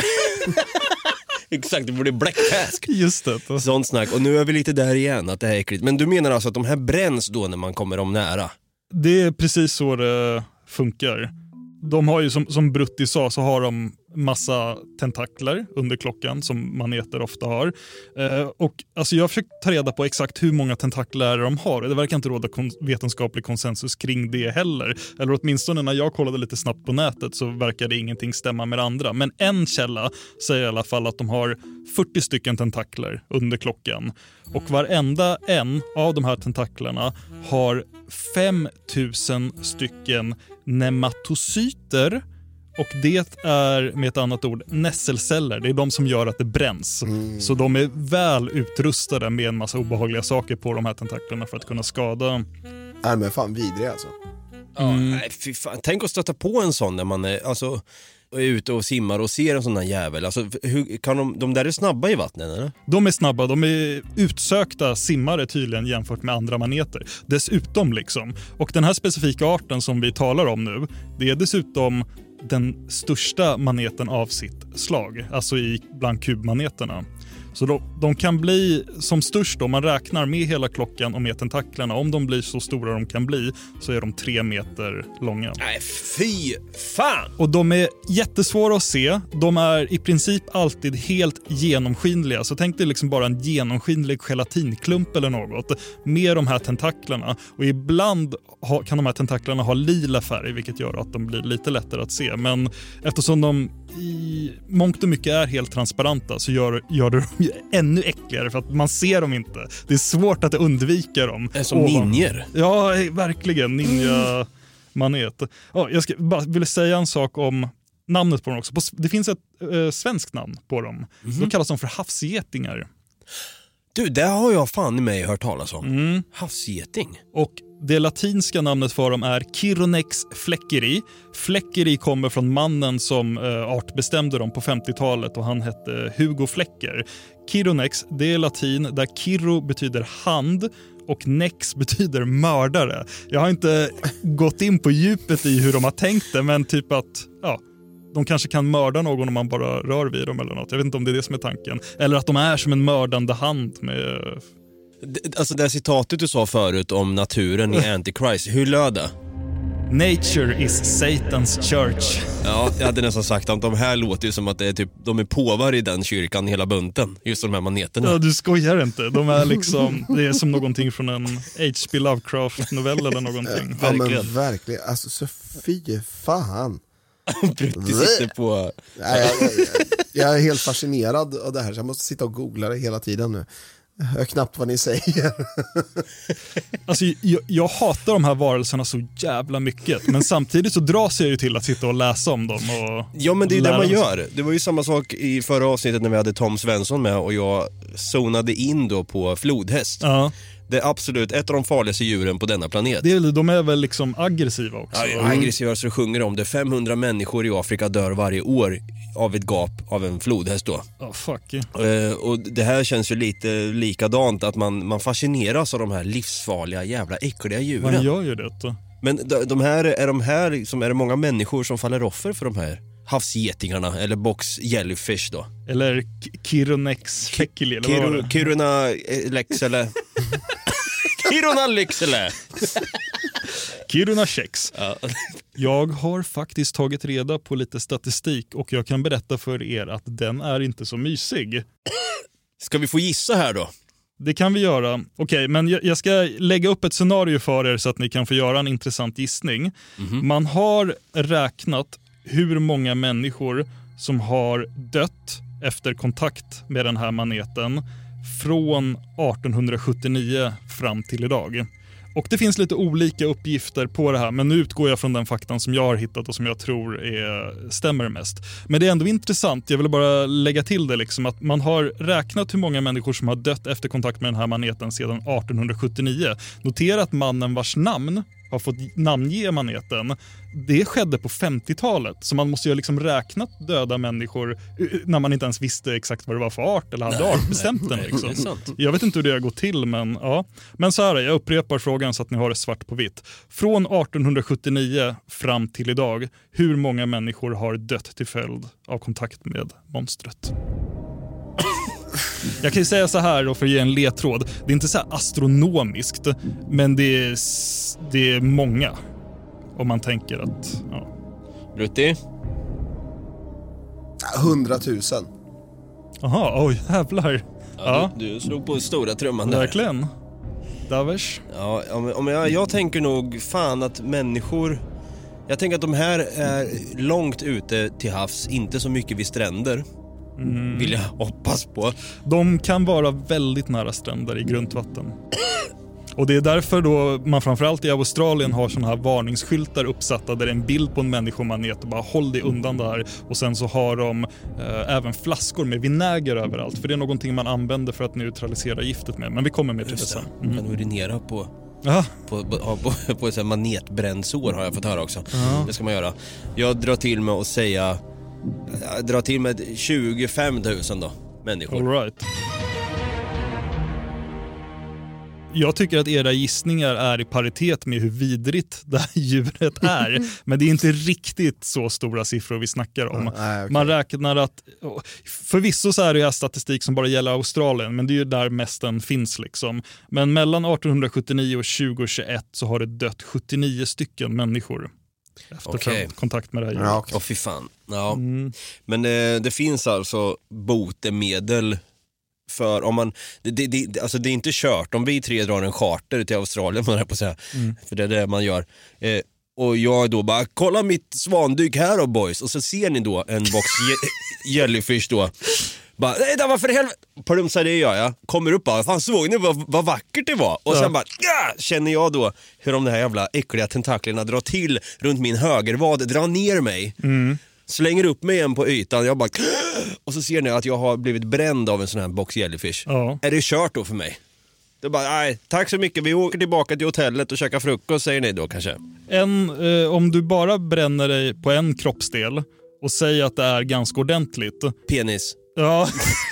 Exakt, det borde bläckfisk.
Just det.
Sånt snack. Och nu är vi lite där igen, att det här är äckligt. Men du menar alltså att de här bränns då när man kommer dem nära?
Det är precis så det funkar. De har ju, som, som Brutti sa, så har de massa tentakler under klockan som maneter ofta har. Eh, och alltså jag har försökt ta reda på exakt hur många tentakler de har. Det verkar inte råda kon- vetenskaplig konsensus kring det heller. Eller åtminstone när jag kollade lite snabbt på nätet så verkade ingenting stämma med det andra. Men en källa säger i alla fall att de har fyrtio stycken tentakler under klockan. Och varenda en av de här tentaklerna har fem tusen stycken nematocyter. Och det är med ett annat ord nässelceller. Det är de som gör att det bränns. Mm. Så de är väl utrustade med en massa obehagliga saker på de här tentaklerna för att kunna skada.
Nej, men fan vidrig alltså.
Ja, nej, fy fan. Tänk att stöta på en sån när man är, alltså, är ute och simmar och ser en sån här jävel. Alltså, hur, kan de, de där är snabba i vattnet, eller?
De är snabba, de är utsökta simmare tydligen jämfört med andra maneter. Dessutom liksom. Och den här specifika arten som vi talar om nu, det är dessutom den största maneten av sitt slag. Alltså i bland kubmaneterna. Så de, de kan bli som störst om man räknar med hela klockan och med tentaklerna. Om de blir så stora de kan bli så är de tre meter långa.
Nej, fy fan!
Och de är jättesvåra att se. De är i princip alltid helt genomskinliga. Så tänk dig liksom bara en genomskinlig gelatinklump eller något med de här tentaklerna. Och ibland ha, kan de här tentaklerna ha lila färg, vilket gör att de blir lite lättare att se. Men eftersom de i mångt och mycket är helt transparenta så gör, gör det dem ännu äckligare för att man ser dem inte. Det är svårt att undvika dem.
Det är som ninjer.
Ja, verkligen. Ninja-manet. Ja, jag ska, bara ville säga en sak om namnet på dem också. Det finns ett eh, svenskt namn på dem. Mm-hmm. Då kallas de för havsgetingar.
Du, det har jag fan i mig hört talas om.
Mm.
Havsgeting.
Och det latinska namnet för dem är Chironex fleckeri. Fleckeri kommer från mannen som eh, artbestämde dem på femtiotalet och han hette Hugo Flecker. Chironex, det är latin där chiro betyder hand och nex betyder mördare. Jag har inte gått in på djupet i hur de har tänkt det, men typ att ja, de kanske kan mörda någon om man bara rör vid dem eller något. Jag vet inte om det är det som är tanken. Eller att de är som en mördande hand med...
Alltså det citatet du sa förut om naturen i Antichrist, hur löd det?
Nature is Satan's church.
Ja, jag hade nästan sagt att de här låter ju som att det är typ, de är påvar i den kyrkan hela bunten. Just de här maneterna.
Ja, du skojar inte. De är liksom, det är som någonting från en H P Lovecraft-novell eller någonting.
Ja, men verkligen. Alltså, så fy fan.
Brutti sitter på...
Nej, jag, jag, jag är helt fascinerad av det här, så jag måste sitta och googla det hela tiden nu. Jag hör knappt vad ni säger.
Alltså, jag, jag hatar de här varelserna så jävla mycket. Men samtidigt så dras jag ju till att sitta och läsa om dem. Och
ja, men det är ju det man gör. Det var ju samma sak i förra avsnittet när vi hade Tom Svensson med och jag zonade in då på flodhäst.
Ja.
Det är absolut ett av de farligaste djuren på denna planet.
Det är, de är väl liksom aggressiva också.
Ja, aggressiva, så sjunger om det. femhundra människor i Afrika dör varje år av ett gap av en flodhäst då.
Oh, fuck.
Uh, och det här känns ju lite likadant, att man, man fascineras av de här livsfarliga, jävla äckliga djuren.
Man gör ju det då.
Men de, de här, är de här liksom, är det många människor som faller offer för de här havsgetingarna eller box jellyfish då?
Eller Chironex fleckeri eller
Kiro,
vad var det?
Kiruna Lexele. Kiruna Lexele.
Kiruna Kex.
Ja.
Jag har faktiskt tagit reda på lite statistik och jag kan berätta för er att den är inte så mysig.
Ska vi få gissa här då?
Det kan vi göra. Okej, okay, men jag, jag ska lägga upp ett scenario för er så att ni kan få göra en intressant gissning. Mm-hmm. Man har räknat hur många människor som har dött efter kontakt med den här maneten från arton sjuttionio fram till idag. Och det finns lite olika uppgifter på det här, men nu utgår jag från den faktan som jag har hittat och som jag tror är, stämmer mest. Men det är ändå intressant, jag vill bara lägga till det liksom, att man har räknat hur många människor som har dött efter kontakt med den här maneten sedan arton sjuttionio. Notera att mannen vars namn har fått namnge maneten, det skedde på femtiotalet. Så man måste ju liksom räknat döda människor när man inte ens visste exakt vad det var för art eller hade artbestämt den liksom. Jag vet inte hur det har gått till, men ja. Men så här, jag upprepar frågan så att ni har det svart på vitt. Från arton sjuttionio fram till idag, hur många människor har dött till följd av kontakt med monstret? Jag kan ju säga så här då för att ge en ledtråd. Det är inte så här astronomiskt, men det är, det är många. Om man tänker att... Ja.
Brutti?
Hundratusen.
Jaha, oj jävlar.
Ja, ja. Du, du slog på stora trumman där.
Verkligen. Davers.
Ja, om jag, jag tänker nog fan att människor... Jag tänker att de här är långt ute till havs, inte så mycket vid stränder. Mm. Vill jag hoppas på.
De kan vara väldigt nära stränder i grundvatten. Och det är därför då man framförallt i Australien har såna här varningsskyltar uppsatta där det är en bild på en människomanet och bara håll dig undan där. Och sen så har de eh, även flaskor med vinäger överallt. För det är någonting man använder för att neutralisera giftet med. Men vi kommer med till det sen.
Man kan urinera på
Ja.
På, på, på, på ett manetbrännsår har jag fått höra också.
Ja.
Det ska man göra. Jag drar till med att säga, jag drar till med tjugofem tusen då, människor.
All right. Jag tycker att era gissningar är i paritet med hur vidrigt det här djuret är. Men det är inte riktigt så stora siffror vi snackar om.
Mm, nej, okay.
Man räknar att, förvisso så är det här statistik som bara gäller Australien, men det är ju där mästen finns liksom. Men mellan arton sjuttionio och tjugo tjugoett så har det dött sjuttionio stycken människor efter
Okay.
kontakt med det här djuret.
Ja, okay.
Åh fy fan. Ja.
Mm.
Men det, det finns alltså botemedel för om man, det, det, det, alltså det är inte kört om vi tre drar en charter till Australien, man är på att säga,
Mm.
för det är det man gör. Eh, och jag då bara, kolla mitt svandyk här då boys, och så ser ni då en box je- jellyfish då. Bara, nej det var för helvete. Plumsar det gör jag. Kommer upp bara, fan såg ni vad, vad vackert det var? Och
Ja.
sen bara, ja, känner jag då hur de här jävla äckliga tentaklerna drar till runt min högervad, drar ner mig.
Mm.
Slänger upp mig igen på ytan. Jag bara, och så ser ni att jag har blivit bränd av en sån här box jellyfish.
Ja.
Är det kört då för mig? Då bara, nej, tack så mycket. Vi åker tillbaka till hotellet och käkar frukost, säger ni då kanske.
En, eh, om du bara bränner dig på en kroppsdel och säger att det är ganska ordentligt.
Penis.
Ja,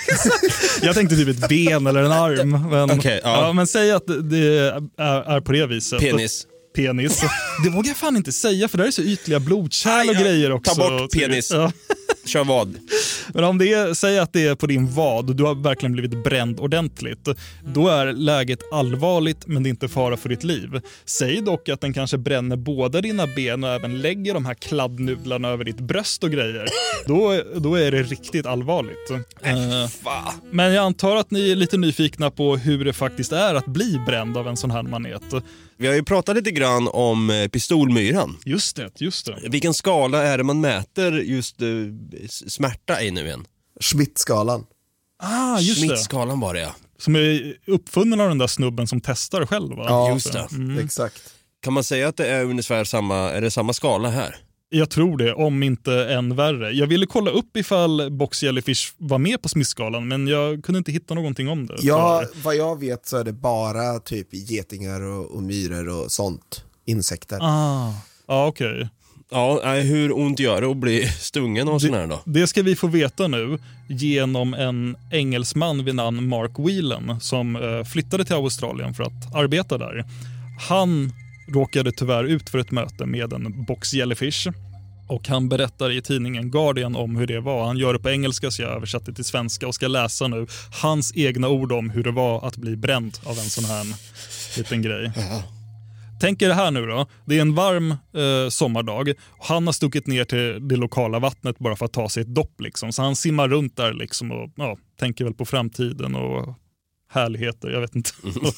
jag tänkte typ ett ben eller en arm. Men,
Okej, ja.
ja, men säg att det är, är på det viset.
Penis.
Penis. Det vågar jag fan inte säga, för det är så ytliga blodkärl och
Aj, ja.
grejer också.
Ta bort penis.
Ja.
Kör vad?
Men om det är, säg att det är på din vad och du har verkligen blivit bränd ordentligt, då är läget allvarligt, men det är inte fara för ditt liv. Säg dock att den kanske bränner båda dina ben och även lägger de här kladdnudlarna över ditt bröst och grejer. Då, då är det riktigt allvarligt. Eh,
Fan.
Men jag antar att ni är lite nyfikna på hur det faktiskt är att bli bränd av en sån här manet.
Vi har ju pratat lite grann om eh, pistolmyran.
Just det, just det.
Vilken skala är det man mäter just eh, smärta i nu igen?
Schmidt-skalan.
Ah, just det.
Schmidt-skalan var det, ja.
Som är uppfunnen av den där snubben som testar själv, va?
Ja,
just det.
Mm.
Exakt.
Kan man säga att det är ungefär samma, är det samma skala här?
Jag tror det, om inte än värre. Jag ville kolla upp ifall box jellyfish var med på smittskalan, men jag kunde inte hitta någonting om det.
Ja,
tyvärr.
vad jag vet så är det bara typ getingar och, och myror och sånt. Insekter.
Ah, ja, okej.
Ja, nej, hur ont gör det att bli stungen och sån här då?
Det ska vi få veta nu genom en engelsman vid namn Mark Whelan som eh, flyttade till Australien för att arbeta där. Han råkade tyvärr ut för ett möte med en box jellyfish och han berättar i tidningen Guardian om hur det var. Han gör det på engelska, så jag översatte till svenska och ska läsa nu hans egna ord om hur det var att bli bränd av en sån här liten grej. Tänk er det här nu då. Det är en varm eh, sommardag. Han har stuckit ner till det lokala vattnet bara för att ta sig ett dopp liksom. Så han simmar runt där liksom och ja, tänker väl på framtiden och härligheter, jag vet inte. Mm.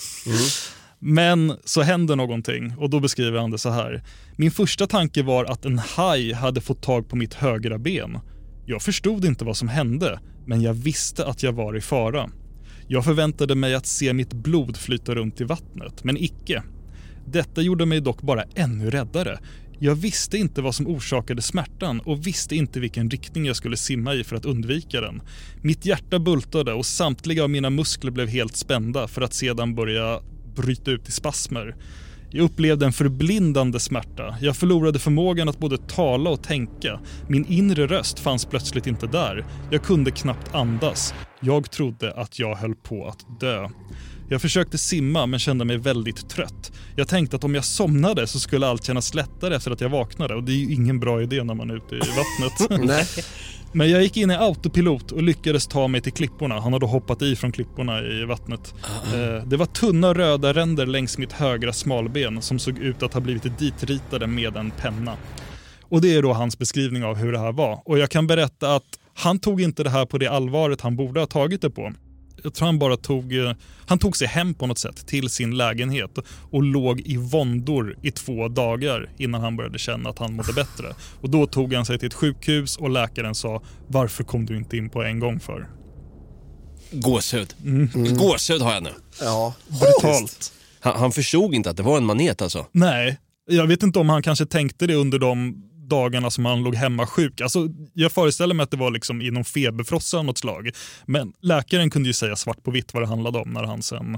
Men så händer någonting och då beskriver han det så här. Min första tanke var att en haj hade fått tag på mitt högra ben. Jag förstod inte vad som hände, men jag visste att jag var i fara. Jag förväntade mig att se mitt blod flyta runt i vattnet, men icke. Detta gjorde mig dock bara ännu räddare. Jag visste inte vad som orsakade smärtan och visste inte vilken riktning jag skulle simma i för att undvika den. Mitt hjärta bultade och samtliga av mina muskler blev helt spända för att sedan börja bryta ut i spasmer. Jag upplevde en förblindande smärta. Jag förlorade förmågan att både tala och tänka. Min inre röst fanns plötsligt inte där. Jag kunde knappt andas. Jag trodde att jag höll på att dö. Jag försökte simma men kände mig väldigt trött. Jag tänkte att om jag somnade så skulle allt kännas lättare efter att jag vaknade. Och det är ju ingen bra idé när man är ute i vattnet.
Nej.
Men jag gick in i autopilot och lyckades ta mig till klipporna. Han hade hoppat i från klipporna i vattnet. Uh-huh. Det var tunna röda ränder längs mitt högra smalben som såg ut att ha blivit ditritade med en penna. Och det är då hans beskrivning av hur det här var. Och jag kan berätta att han tog inte det här på det allvaret han borde ha tagit det på. Jag tror han bara tog, han tog sig hem på något sätt till sin lägenhet och låg i våndor i två dagar innan han började känna att han mådde bättre. Och då tog han sig till ett sjukhus och läkaren sa, varför kom du inte in på en gång för?
Gåshud.
Mm.
Mm. Gåshud har jag nu.
Ja,
brutalt.
Han, han förstod inte att det var en manet alltså.
Nej, jag vet inte om han kanske tänkte det under de dagarna som han låg hemma sjuk. Alltså, jag föreställer mig att det var liksom i någon feberfrossa av något slag. Men läkaren kunde ju säga svart på vitt vad det handlade om när han sen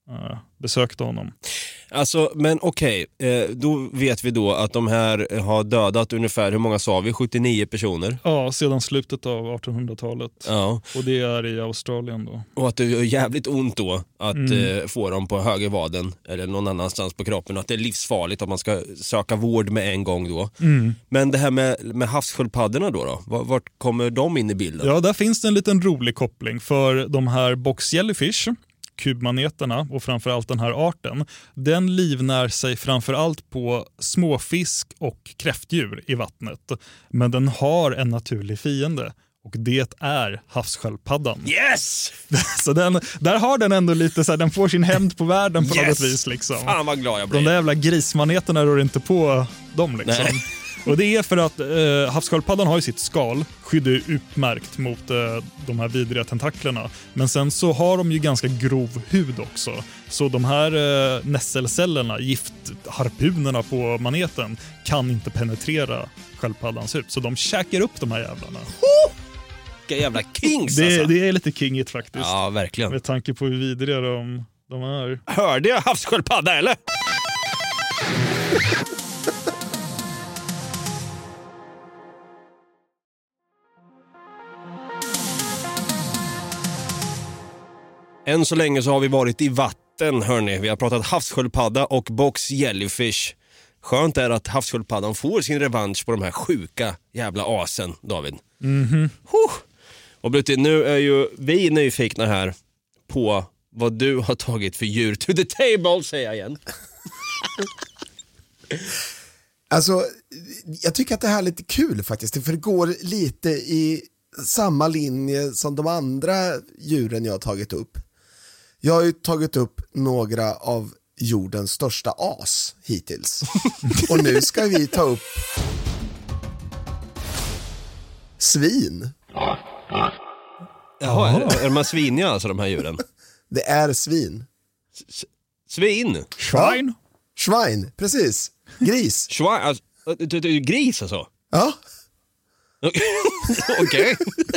uh, besökte honom.
Alltså, men okej, okay, då vet vi då att de här har dödat ungefär, hur många sa vi? sjuttionio personer?
Ja, sedan slutet av artonhundratalet.
Ja.
Och det är i Australien då.
Och att det är jävligt ont då att
Mm.
eh, få dem på högervaden eller någon annanstans på kroppen. Att det är livsfarligt att man ska söka vård med en gång då.
Mm.
Men det här med, med havssköldpaddorna då, då? Vart, vart kommer de in i bilden?
Ja, där finns det en liten rolig koppling för de här box jellyfish, kubmaneterna och framförallt den här arten, den livnär sig framförallt på småfisk och kräftdjur i vattnet. Men den har en naturlig fiende och det är havssköldpaddan.
Yes!
Så den, där har den ändå lite så här, den får sin hämnd på världen på
Yes!
något vis liksom.
Fan vad glad jag blir.
De där jävla grismaneterna rör inte på dem liksom.
Nej.
Och det är för att eh, havssköldpaddan har ju sitt skal, skydd är utmärkt mot eh, de här vidriga tentaklerna. Men sen så har de ju ganska grov hud också. Så de här eh, nässelcellerna, giftharpunerna på maneten, kan inte penetrera sköldpaddans hud. Så de käkar upp de här jävlarna.
Vilka jävla kings
Det,
alltså.
det är lite kingigt faktiskt.
Ja, verkligen.
Med tanke på hur vidriga de, de är.
Hörde jag havssköldpadda eller? Än så länge så har vi varit i vatten, hörni. Vi har pratat havssköldpadda och box jellyfish. Skönt är att havssköldpaddan får sin revansch på de här sjuka jävla asen, David.
Mhm.
Huh. Och Brutti, nu är ju vi nyfikna här på vad du har tagit för djur to the table, säger jag igen.
Alltså, jag tycker att det här är lite kul faktiskt, för det går lite i samma linje som de andra djuren jag har tagit upp. Jag har ju tagit upp några av jordens största as hittills. Och nu ska vi ta upp svin.
Jaha, är, är de sviniga alltså, de här djuren?
Det är svin.
S- svin?
Schwein?
Schwein, precis. Gris.
Schwein, alltså, det är ju gris alltså?
Ja.
Okej.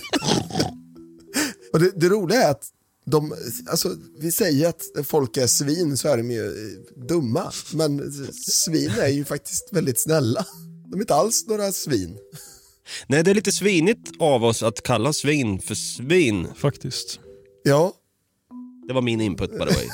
Och det, det roliga är att de, alltså, vi säger att folk är svin, så är de ju dumma. Men svin är ju faktiskt väldigt snälla. De är inte alls några svin.
Nej, det är lite svinigt av oss att kalla svin för svin.
Faktiskt.
Ja.
Det var min input, by the way.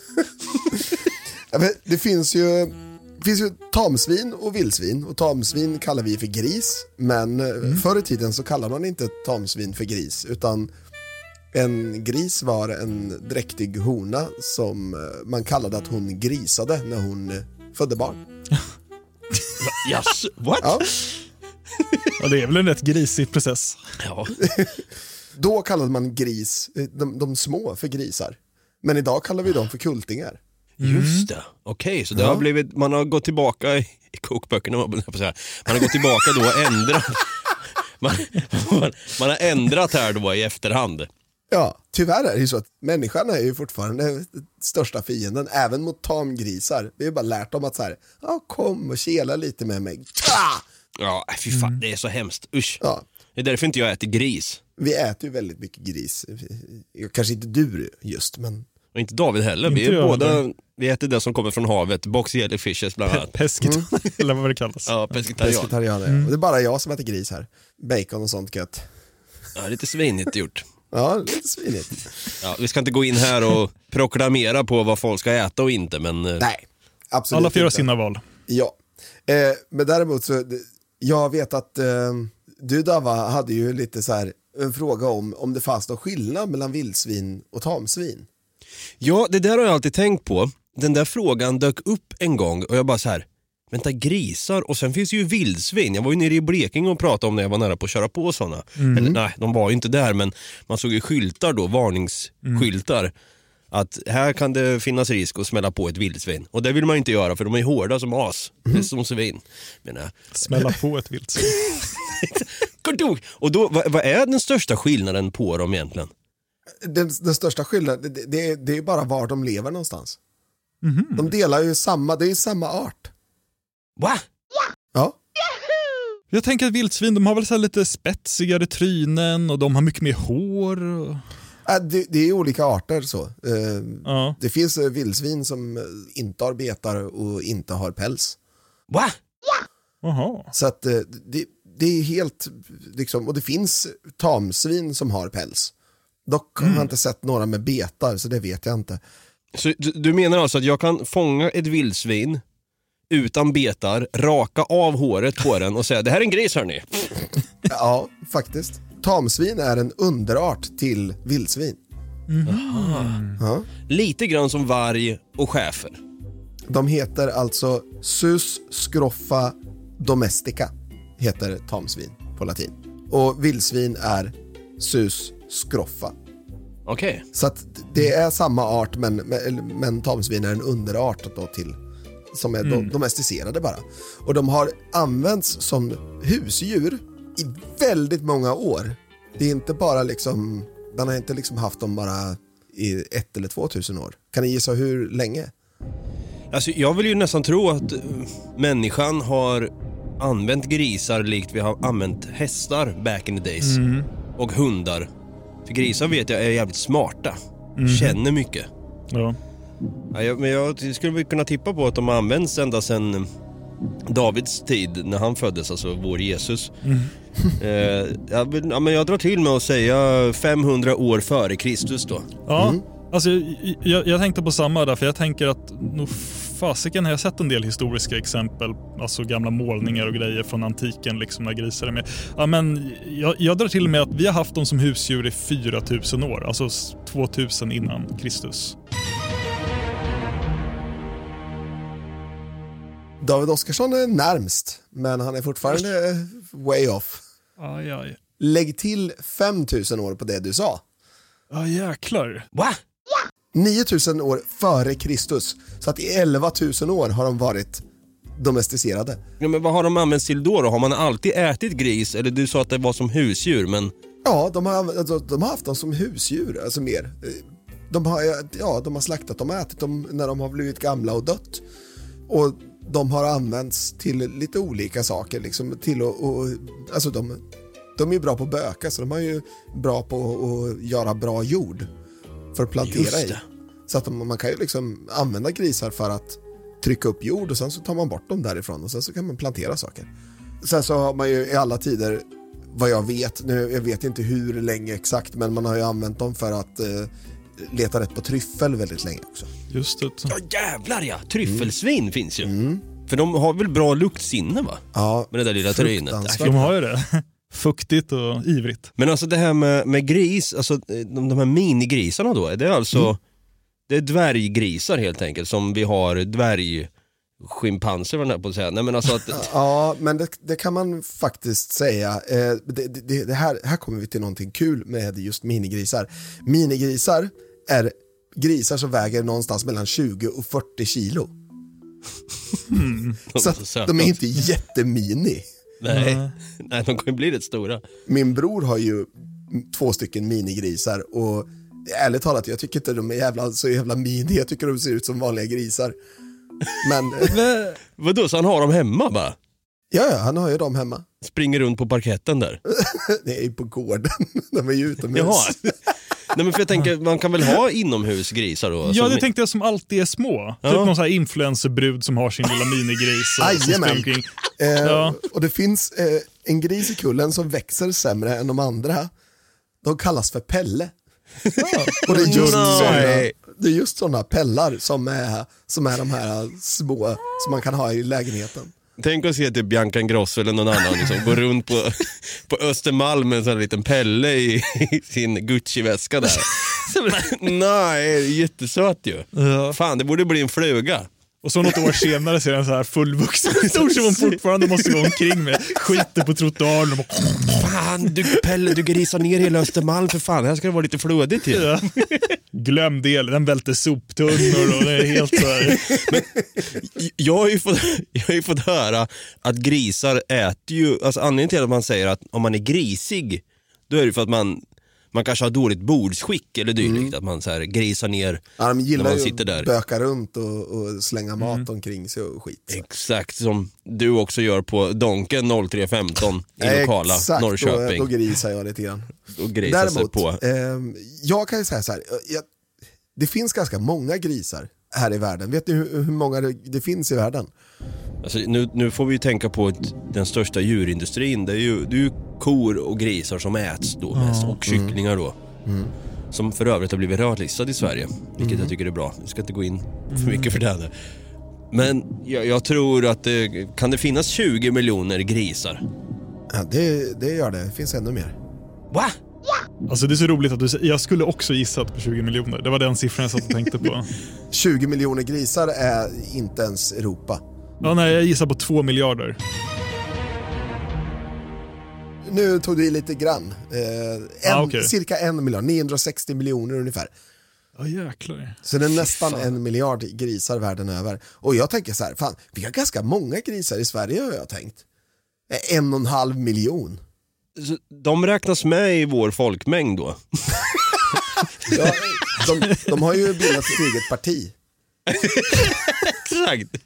Ja, men det finns ju, det finns ju tamsvin och vildsvin. Och tamsvin kallar vi för gris. Men mm. förr i tiden så kallar man inte tamsvin för gris. Utan en gris var en dräktig hona som man kallade att hon grisade när hon födde barn.
Yes, what?
Ja.
Ja, det är väl en rätt grisig process.
Ja.
Då kallade man gris, de, de små för grisar. Men idag kallar vi dem för kultingar.
Just det. Okej, okay, så det
Ja.
har blivit, man har gått tillbaka i, i kokböckerna, man har gått tillbaka då och ändrat. Man, man, man har ändrat här då i efterhand.
Ja, tyvärr är det ju så att människan är ju fortfarande den största fienden, även mot tamgrisar. Vi har bara lärt dem att så här, ja, kom och kela lite med mig. Ah!
Ja, fy fan, mm. det är så hemskt. Usch.
Ja.
Det är därför inte jag äter gris.
Vi äter ju väldigt mycket gris. Kanske inte du just, men...
Och inte David heller.
Inte
vi är
jag,
båda,
eller?
vi äter det som kommer från havet. Box jellyfishes bland annat.
Pe- Peskit, mm. eller vad det kallas.
Ja, pescetarian.
Pescetarian, mm. Det är bara jag som äter gris här. Bacon och sånt gött.
Ja, lite svinigt gjort.
Ja, lite svinigt.
Ja, vi ska inte gå in här och proklamera på vad folk ska äta och inte, men...
Nej, absolut
Alla får göra
inte.
sina val.
Ja, eh, men däremot så, jag vet att eh, du Dava hade ju lite så här en fråga om om det fanns någon skillnad mellan vildsvin och tamsvin.
Ja, det där har jag alltid tänkt på. Den där frågan dök upp en gång och jag bara så här, vänta, grisar och sen finns det ju vildsvin. Jag var ju nere i Blekinge och pratade om när jag var nära på att köra på sådana. Mm. Eller nej, de var ju inte där, men man såg ju skyltar då, varningsskyltar. Mm. Att här kan det finnas risk att smälla på ett vildsvin. Och det vill man inte göra för de är hårda som as. Mm. Det är som svin. Menar.
Smälla på ett vildsvin.
Och då, vad, vad är den största skillnaden på dem egentligen?
Den, den största skillnaden, det, det, det är ju bara var de lever någonstans.
Mm.
De delar ju samma, det är ju samma art.
Va?
Ja.
Jag tänker att vildsvin, de har väl så här lite spetsigare trynen och de har mycket mer hår. Och...
Äh, det, det är olika arter så. Uh,
Ja.
Det finns uh, vildsvin som uh, inte har betar och inte har päls.
Va?
Jaha.
Så att uh, det, det är helt liksom, och det finns tamsvin som har päls. Dock har
Mm.
jag inte sett några med betar, så det vet jag inte.
Så du, du menar alltså att jag kan fånga ett vildsvin utan betar, raka av håret på den och säga det här är en gris hörni.
Ja, faktiskt. Tamsvin är en underart till vildsvin. Ja.
Lite grann som varg och schäfer.
De heter alltså Sus scroffa domestica, heter tamsvin på latin. Och vildsvin är Sus scroffa.
Okej. Okay.
Så att det är samma art, men, men, men tamsvin är en underart då till, som är mm. domesticerade bara. Och de har använts som husdjur i väldigt många år. Det är inte bara liksom, man har inte liksom haft dem bara i ett eller två tusen år. Kan ni gissa hur länge?
Alltså jag vill ju nästan tro att människan har använt grisar likt vi har använt hästar back in the days.
Mm.
Och hundar. För grisar vet jag är jävligt smarta.
Mm.
Känner mycket.
Ja.
Ja, jag, men jag skulle väl kunna tippa på att de används ända sedan Davids tid när han föddes, alltså vår Jesus.
Mm.
eh, jag, ja, men jag drar till med att säga femhundra år före Kristus då.
Ja,
Mm.
alltså jag, jag tänkte på samma där, för jag tänker att nog fasiken har jag sett en del historiska exempel, alltså gamla målningar och grejer från antiken liksom när grisar är med. Ja, men jag, jag drar till med att vi har haft dem som husdjur i fyra tusen år, alltså tvåtusen innan Kristus.
David Oskarsson är närmst, men han är fortfarande way off.
Aj, aj.
Lägg till fem tusen år på det du sa.
Ja, jäklar.
Va?
nio tusen år före Kristus. Så att i elva tusen år har de varit domesticerade.
Ja, men vad har de använts till då då? Har man alltid ätit gris? Eller du sa att det var som husdjur, men...
Ja, de har, alltså, de har haft dem som husdjur, alltså mer. De har, ja, de har slaktat dem och ätit dem när de har blivit gamla och dött. Och de har använts till lite olika saker, liksom till att, och, alltså de, de är ju bra på att böka, så de är ju bra på att göra bra jord för att plantera i. Så att de, man kan ju liksom använda grisar för att trycka upp jord och sen så tar man bort dem därifrån och sen så kan man plantera saker. Sen så har man ju i alla tider, vad jag vet, nu jag vet inte hur länge exakt, men man har ju använt dem för att eh, leta rätt på tryffel väldigt länge också.
Just det.
Ja jävlar ja, tryffelsvin
mm.
finns ju.
Mm.
För de har väl bra luktsinne va?
Ja,
med det där lilla trynet.
fruktansvärt.
De har ju det. Fuktigt och ivrigt.
Men alltså det här med, med gris, alltså de, de här minigrisarna då, är det alltså mm. det är dvärggrisar helt enkelt som vi har dvärgschimpanser var den på att säga. Nej men alltså att...
Ja, men det, det kan man faktiskt säga. Eh, det, det, det här, här kommer vi till någonting kul med just minigrisar. Minigrisar är grisar som väger någonstans mellan tjugo och fyrtio kilo.
Mm.
Så att de är inte jättemini.
Nej, mm. Nej, de kan ju bli rätt stora.
Min bror har ju två stycken minigrisar och ärligt talat, jag tycker inte de är jävla, så jävla mini. Jag tycker de ser ut som vanliga grisar. Men...
Vadå, så han har dem hemma bara?
Ja, ja, han har ju dem hemma.
Springer runt på parketten där?
Nej, på gården. De är ju utomhus.
Jaha. Nej men för jag tänker, man kan väl ha inomhusgrisar då?
Ja,
som...
det tänkte jag som alltid är små.
Ja.
Typ någon sån här influencerbrud som har sin lilla minigris.
Ajamän. Eh,
ja.
Och det finns eh, en gris i kullen som växer sämre än de andra. De kallas för Pelle. Ja. Och det är just sådana, det är just sådana pellar som är, som är de här små som man kan ha i lägenheten.
Tänk att se typ Bianca Ingrosso eller någon annan liksom, gå runt på, på Östermalm med en sån här liten Pelle i, i sin Gucci-väska där. Nej, jättesöt ju. Ja. Fan, det borde bli en fluga.
Och så något år senare ser den så här fullvuxen stor som hon fortfarande måste gå omkring med. Skiter på trottoaren och
fan, du Pelle, du grisar ner hela Östermalm för fan. Här ska det vara lite flödigt ju. Ja.
Glöm det, den välter soptunnor och det är helt så här.
Men jag har ju fått, jag har ju fått höra att grisar äter ju, alltså anledningen till att man säger att om man är grisig, då är det för att man man kanske har dåligt bordsskick eller dylikt, mm. att man så här grisar ner.
Ja, de gillar
när man
ju
sitter där.
Att böka runt och, och slänga mat mm. omkring sig och skit. Så.
Exakt, som du också gör på Donken noll tre femton i lokala
Exakt,
Norrköping.
Exakt, då, då grisar jag lite grann.
Då grisar sig på.
Eh, jag kan ju säga så här, jag, det finns ganska många grisar här i världen. Vet ni hur, hur många det, det finns i världen?
Alltså, nu, nu får vi ju tänka på ett, den största djurindustrin. Det är ju, det är ju kor och grisar som äts då mest, och kycklingar då. Mm. Som för övrigt har blivit rödlistad i Sverige, vilket mm. jag tycker är bra. Vi ska inte gå in för mycket för det här. Men jag, jag tror att det, kan det finnas tjugo miljoner grisar?
Ja, det, det gör det. Det finns ännu mer.
Va?
Alltså det är så roligt att du säger, jag skulle också gissat på tjugo miljoner. Det var den siffran jag satt och tänkte på.
tjugo miljoner grisar är inte ens Europa.
Ja, nej, jag gissar på två miljarder.
Nu tog du i lite grann. Eh, en,
ah, okay.
Cirka en miljard, niohundrasextio miljoner ungefär.
Ja, oh, jäklar.
Så det är nästan en miljard grisar världen över. Och jag tänker så här, fan, vi har ganska många grisar i Sverige har jag tänkt. En och en halv miljon.
Så de räknas med i vår folkmängd då?
Ja, de, de har ju bildat ett eget parti.
Exakt.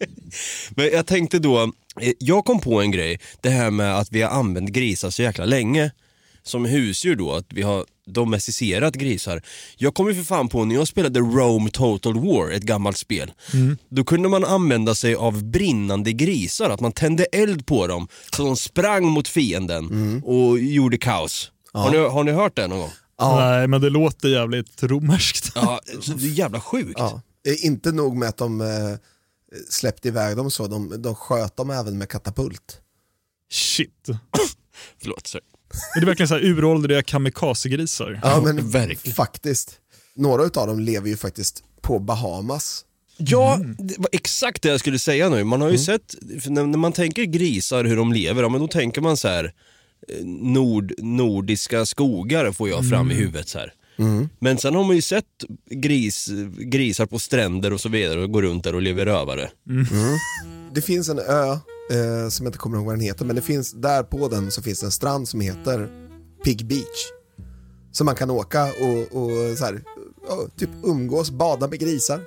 Men jag tänkte då, jag kom på en grej, det här med att vi har använt grisar så jäkla länge som husdjur då, att vi har domesticerat grisar. Jag kom ju för fan på när jag spelade Rome Total War, ett gammalt spel. Mm. Då kunde man använda sig av brinnande grisar, att man tände eld på dem så de sprang mot fienden mm. och gjorde kaos. Ja. Har, ni, har ni hört det någon gång?
Ja. Nej, men det låter jävligt romerskt.
Ja, det är jävla sjukt.
Ja. Inte nog med att de eh, släppte iväg dem så, de, de sköt dem även med katapult.
Shit.
Förlåt, sorry.
Är det verkligen så här uråldriga kamikazegrisar?
Ja, men verkligen. Faktiskt. Några utav dem lever ju faktiskt på Bahamas.
Ja, det var exakt det jag skulle säga nu. Man har ju mm. sett, när man tänker grisar hur de lever, ja, men då tänker man så här nord, nordiska skogar får jag fram mm. i huvudet så här. Mm. Men sen har man ju sett gris, grisar på stränder och så vidare och går runt där och lever rövare.
Mm. Mm. Det finns en ö eh, som jag inte kommer ihåg vad den heter, men det finns där på den så finns det en strand som heter Pig Beach. Så man kan åka och, och så här, typ umgås, bada med grisar.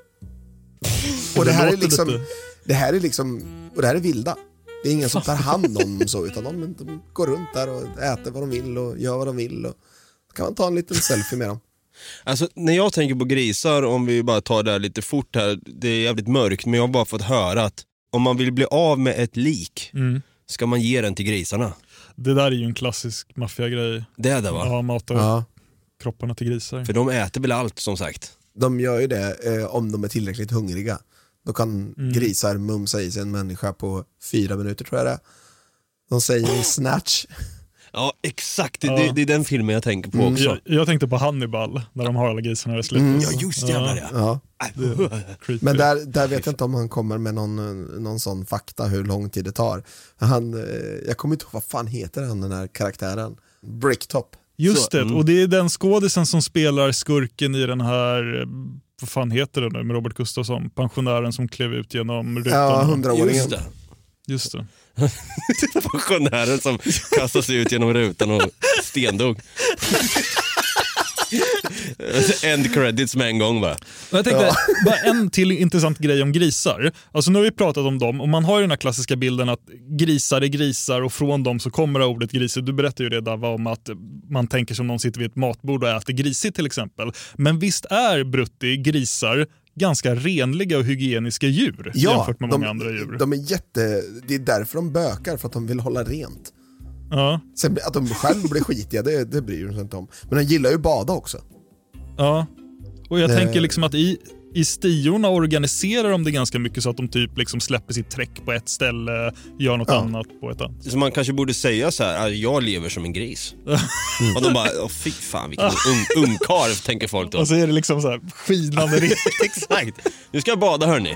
Och det här är liksom det här är liksom och det här är vilda. Det är ingen som tar hand om dem så, utan de, de går runt där och äter vad de vill och gör vad de vill, och kan man ta en liten selfie med dem.
Alltså när jag tänker på grisar, om vi bara tar det här lite fort här, det är jävligt mörkt, men jag har bara fått höra att om man vill bli av med ett lik mm. ska man ge den till grisarna.
Det där är ju en klassisk maffiagrej.
Det är det, va?
Ja, mata ja. kropparna till grisar.
För de äter väl allt, som sagt.
De gör ju det eh, om de är tillräckligt hungriga. Då kan mm. grisar mumsa i sig en människa på fyra minuter, tror jag det är. De säger Snatch.
Ja, exakt. Det, ja. Det, det är den filmen jag tänker på mm. också.
Jag, jag tänkte på Hannibal, när de har alla grisarna i slutet.
Mm. Ja, just jävlar ja.
ja. ja. Men där, där vet jag inte om han kommer med någon, någon sån fakta hur lång tid det tar. Han, jag kommer inte ihåg, vad fan heter han, den här karaktären? Bricktop.
Just
Så,
det,
mm.
och det är den skådisen som spelar skurken i den här, vad fan heter det nu, med Robert Gustafsson, pensionären som klev ut genom rutan.
Ja, hundraåringen.
Just det.
Just det.
Pensionären som kastar sig ut genom rutan och stendog. End credits med en gång, va?
Jag tänkte, ja. bara en till intressant grej om grisar. Alltså nu har vi pratat om dem, och man har ju den här klassiska bilden att grisar är grisar och från dem så kommer ordet grisar. Du berättade ju redan om att man tänker som någon sitter vid ett matbord och äter grisigt till exempel. Men visst är Brutti grisar ganska renliga och hygieniska djur
ja,
jämfört med
de,
många andra djur.
De är jätte, det är därför de bökar, för att de vill hålla rent.
Ja.
Sen att de själv blir skitiga, det, det bryr de sig inte om. Men de gillar ju bada också.
Ja, och jag
det...
tänker liksom att i, i stiorna organiserar de det ganska mycket så att de typ liksom släpper sitt träck på ett ställe, gör något ja. annat på ett annat.
Så man kanske borde säga så här: jag lever som en gris. Mm. Och de bara, åh fy fan, vilken ung, ungkarv, tänker folk då.
Och så är det liksom så här skinande rent.
Exakt, nu ska jag bada, hörni.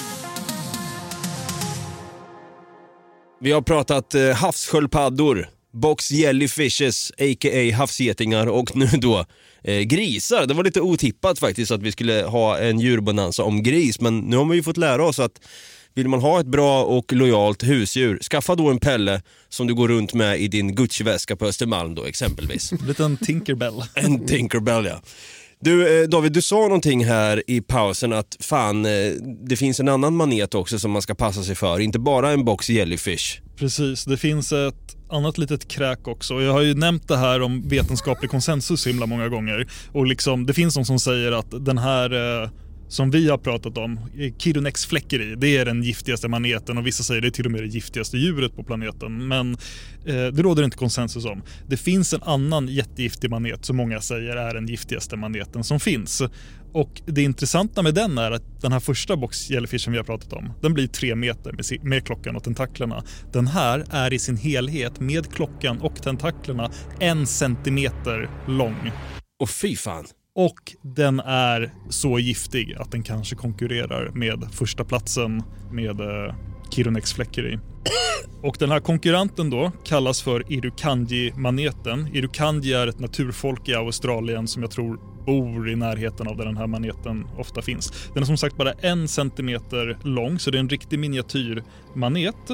Vi har pratat eh, havssköldpaddor, box jellyfishes, a k a havsgetingar, och nu då eh, grisar. Det var lite otippat faktiskt att vi skulle ha en djurbonanza om gris, men nu har vi ju fått lära oss att Vill man ha ett bra och lojalt husdjur, skaffa då en Pelle som du går runt med i din Gucci-väska på Östermalm då exempelvis.
En liten Tinkerbell.
En Tinkerbell, ja. Du eh, David, du sa någonting här i pausen att fan, eh, det finns en annan manet också som man ska passa sig för, inte bara en box jellyfish.
Precis, det finns ett annat litet kräk också. Jag har ju nämnt det här om vetenskaplig konsensus himla många gånger. Och liksom, det finns någon som säger att den här eh, som vi har pratat om, Chironex fleckeri, det är den giftigaste maneten och vissa säger det är till och med det giftigaste djuret på planeten. Men eh, det råder inte konsensus om. Det finns en annan jättegiftig manet som många säger är den giftigaste maneten som finns. Och det intressanta med den är att den här första box jellyfishen vi har pratat om, den blir tre meter med, med klockan och tentaklerna. Den här är i sin helhet med klockan och tentaklerna en centimeter lång.
Och fy fan.
Och den är så giftig att den kanske konkurrerar med första platsen med eh, Chironex fleckeri. Och den här konkurrenten då kallas för Irukandji-maneten. Irukandji är ett naturfolk i Australien som jag tror bor i närheten av där den här maneten ofta finns. Den är som sagt bara en centimeter lång, så det är en riktig miniatyrmanet.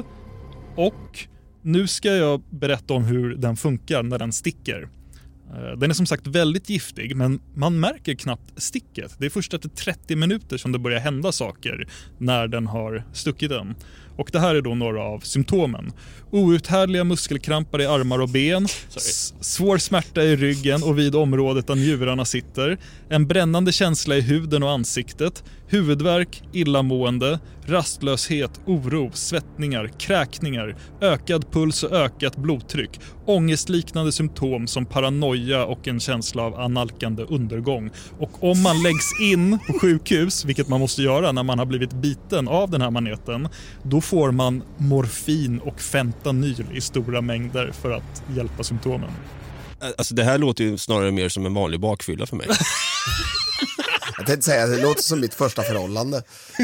Och nu ska jag berätta om hur den funkar när den sticker. Den är som sagt väldigt giftig, men man märker knappt sticket. Det är först efter trettio minuter som det börjar hända saker när den har stuckit den. Och det här är då några av symptomen. Outhärdliga muskelkrampar i armar och ben, s- svår smärta i ryggen och vid området där njurarna sitter, en brännande känsla i huden och ansiktet, huvudvärk, illamående, rastlöshet, oro, svettningar, kräkningar, ökad puls och ökat blodtryck, ångestliknande symptom som paranoia och en känsla av analkande undergång. Och om man läggs in på sjukhus, vilket man måste göra när man har blivit biten av den här maneten, då får man morfin och fentanyl i stora mängder för att hjälpa symptomen.
Alltså det här låter ju snarare mer som en vanlig bakfylla för mig.
Jag tänkte säga att det låter som mitt första förhållande.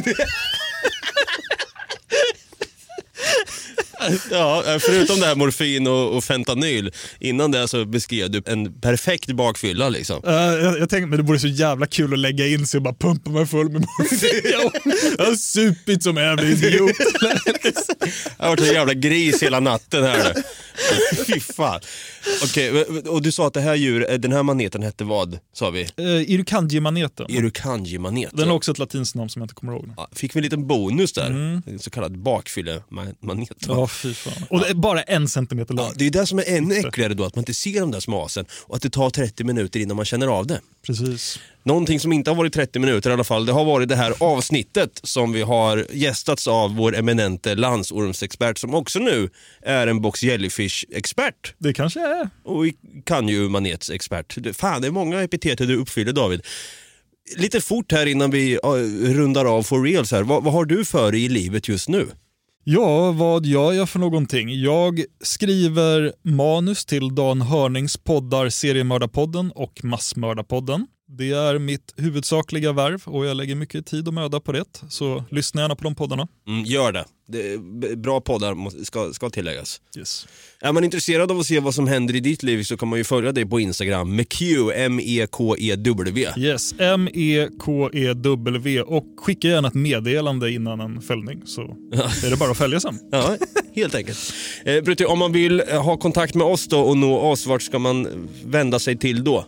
Ja, förutom det här morfin och, och fentanyl, innan det så beskrev du en perfekt bakfylla liksom.
Uh, jag, jag tänkte, men det vore så jävla kul att lägga in sig och bara pumpa mig full med morfin. Jag har supit som en idiot.
Jag har varit en jävla gris hela natten här nu. Fy fan. Okej, och du sa att det här djur, den här maneten hette vad, sa vi?
Uh, Irukandji-maneten.
Irukandji-maneten.
Den har också ett latinskt namn som jag inte kommer ihåg.
Ja, fick vi en liten bonus där.
Mm.
En så kallad bakfylle-manet.
Ja, fy fan. Och det är bara en centimeter lång.
Ja, det är det som är ännu äckligare då, att man inte ser de där smasen och att det tar trettio minuter innan man känner av det.
Precis.
Någonting som inte har varit trettio minuter i alla fall, det har varit det här avsnittet som vi har gästats av vår eminente landsormsexpert som också nu är en box jellyfish-expert.
Det kanske är.
Och kan ju manetsexpert. Fan, det är många epiteter du uppfyller, David. Lite fort här innan vi rundar av for reals här. Vad, vad har du för i livet just nu?
Ja, vad gör jag för någonting? Jag skriver manus till Dan Hörnings poddar Seriemördarpodden och Massmördarpodden. Det är mitt huvudsakliga värv och jag lägger mycket tid och möda på det. Så lyssna gärna på de poddarna.
Mm, gör det. det är bra poddar ska, ska tilläggas.
Yes.
Är man intresserad av att se vad som händer i ditt liv så kan man ju följa dig på Instagram med Q, M E K E W.
Yes, M E K E W. Och skicka gärna ett meddelande innan en fällning så är det bara att följa sen.
Ja, helt enkelt. Eh, Brutti, om man vill ha kontakt med oss då och nå oss, vart ska man vända sig till då?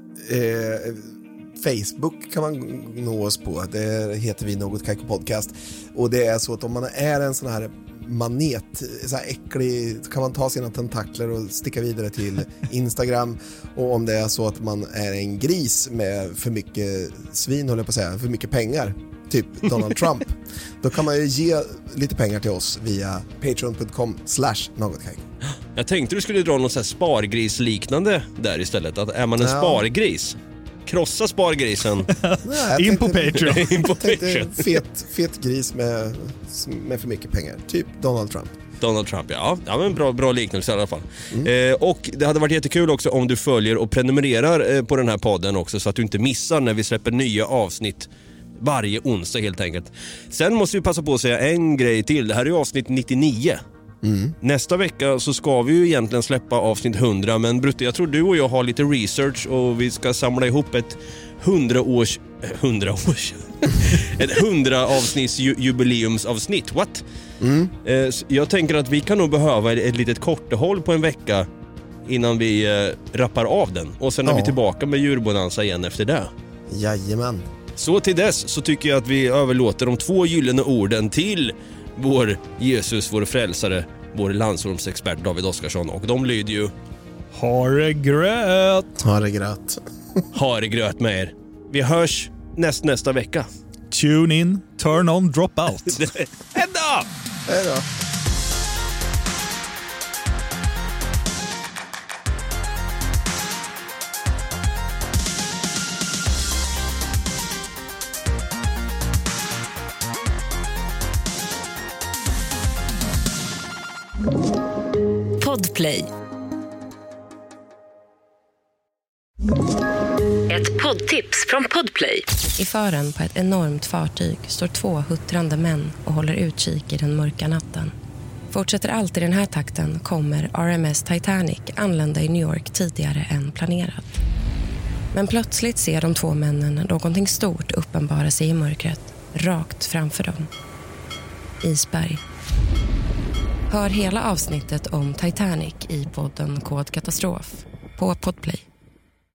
Eh, Facebook kan man nå oss på. Det heter vi Något Kajko Podcast. Och det är så att om man är en sån här manet, så här äcklig, så kan man ta sina tentakler och sticka vidare till Instagram. Och om det är så att man är en gris med för mycket svin, håller jag på att säga, för mycket pengar, typ Donald Trump, då kan man ju ge lite pengar till oss via patreon dot com slash något kajko.
Jag tänkte du skulle dra något så här spargris-liknande där istället. Att är man en
Ja.
spargris, krossa spargrisen.
Nej,
In på
tänkte-
Patreon.
In på
tänkte
Patreon.
fet, fet gris med, med för mycket pengar, typ Donald Trump.
Donald Trump, ja. Ja, men bra, bra liknelse i alla fall. Eh, och det hade varit jättekul också om du följer och prenumererar eh, på den här podden också, så att du inte missar när vi släpper nya avsnitt varje onsdag helt enkelt. Sen måste vi passa på att säga en grej till. Det här är ju avsnitt nittionio. Mm. Nästa vecka så ska vi ju egentligen släppa avsnitt hundra, men Brutte, jag tror du och jag har lite research och vi ska samla ihop ett hundra års hundra års ett hundra avsnitts ju, jubileumsavsnitt. What? Mm. Eh, jag tänker att vi kan nog behöva ett, ett litet kortehåll på en vecka innan vi eh, rappar av den, och sen är ja. vi tillbaka med djurbonanza igen efter det.
Jajamän.
Så till dess så tycker jag att vi överlåter de två gyllene orden till vår Jesus, vår frälsare, vår landsormsexpert David Oskarsson, och de lyder ju:
ha det gröt.
Ha det gröt.
Ha det gröt med er. Vi hörs näst nästa vecka.
Tune in, turn on, drop out.
Hej då!
Hej då.
Podplay. Ett poddtips från Podplay. I fören på ett enormt fartyg står två huttrande män och håller utkik i den mörka natten. Fortsätter allt i den här takten kommer R M S Titanic anlända i New York tidigare än planerat. Men plötsligt ser de två männen någonting stort uppenbara sig i mörkret, rakt framför dem. Isberg. Hör hela avsnittet om Titanic i podden Kod Katastrof på Podplay.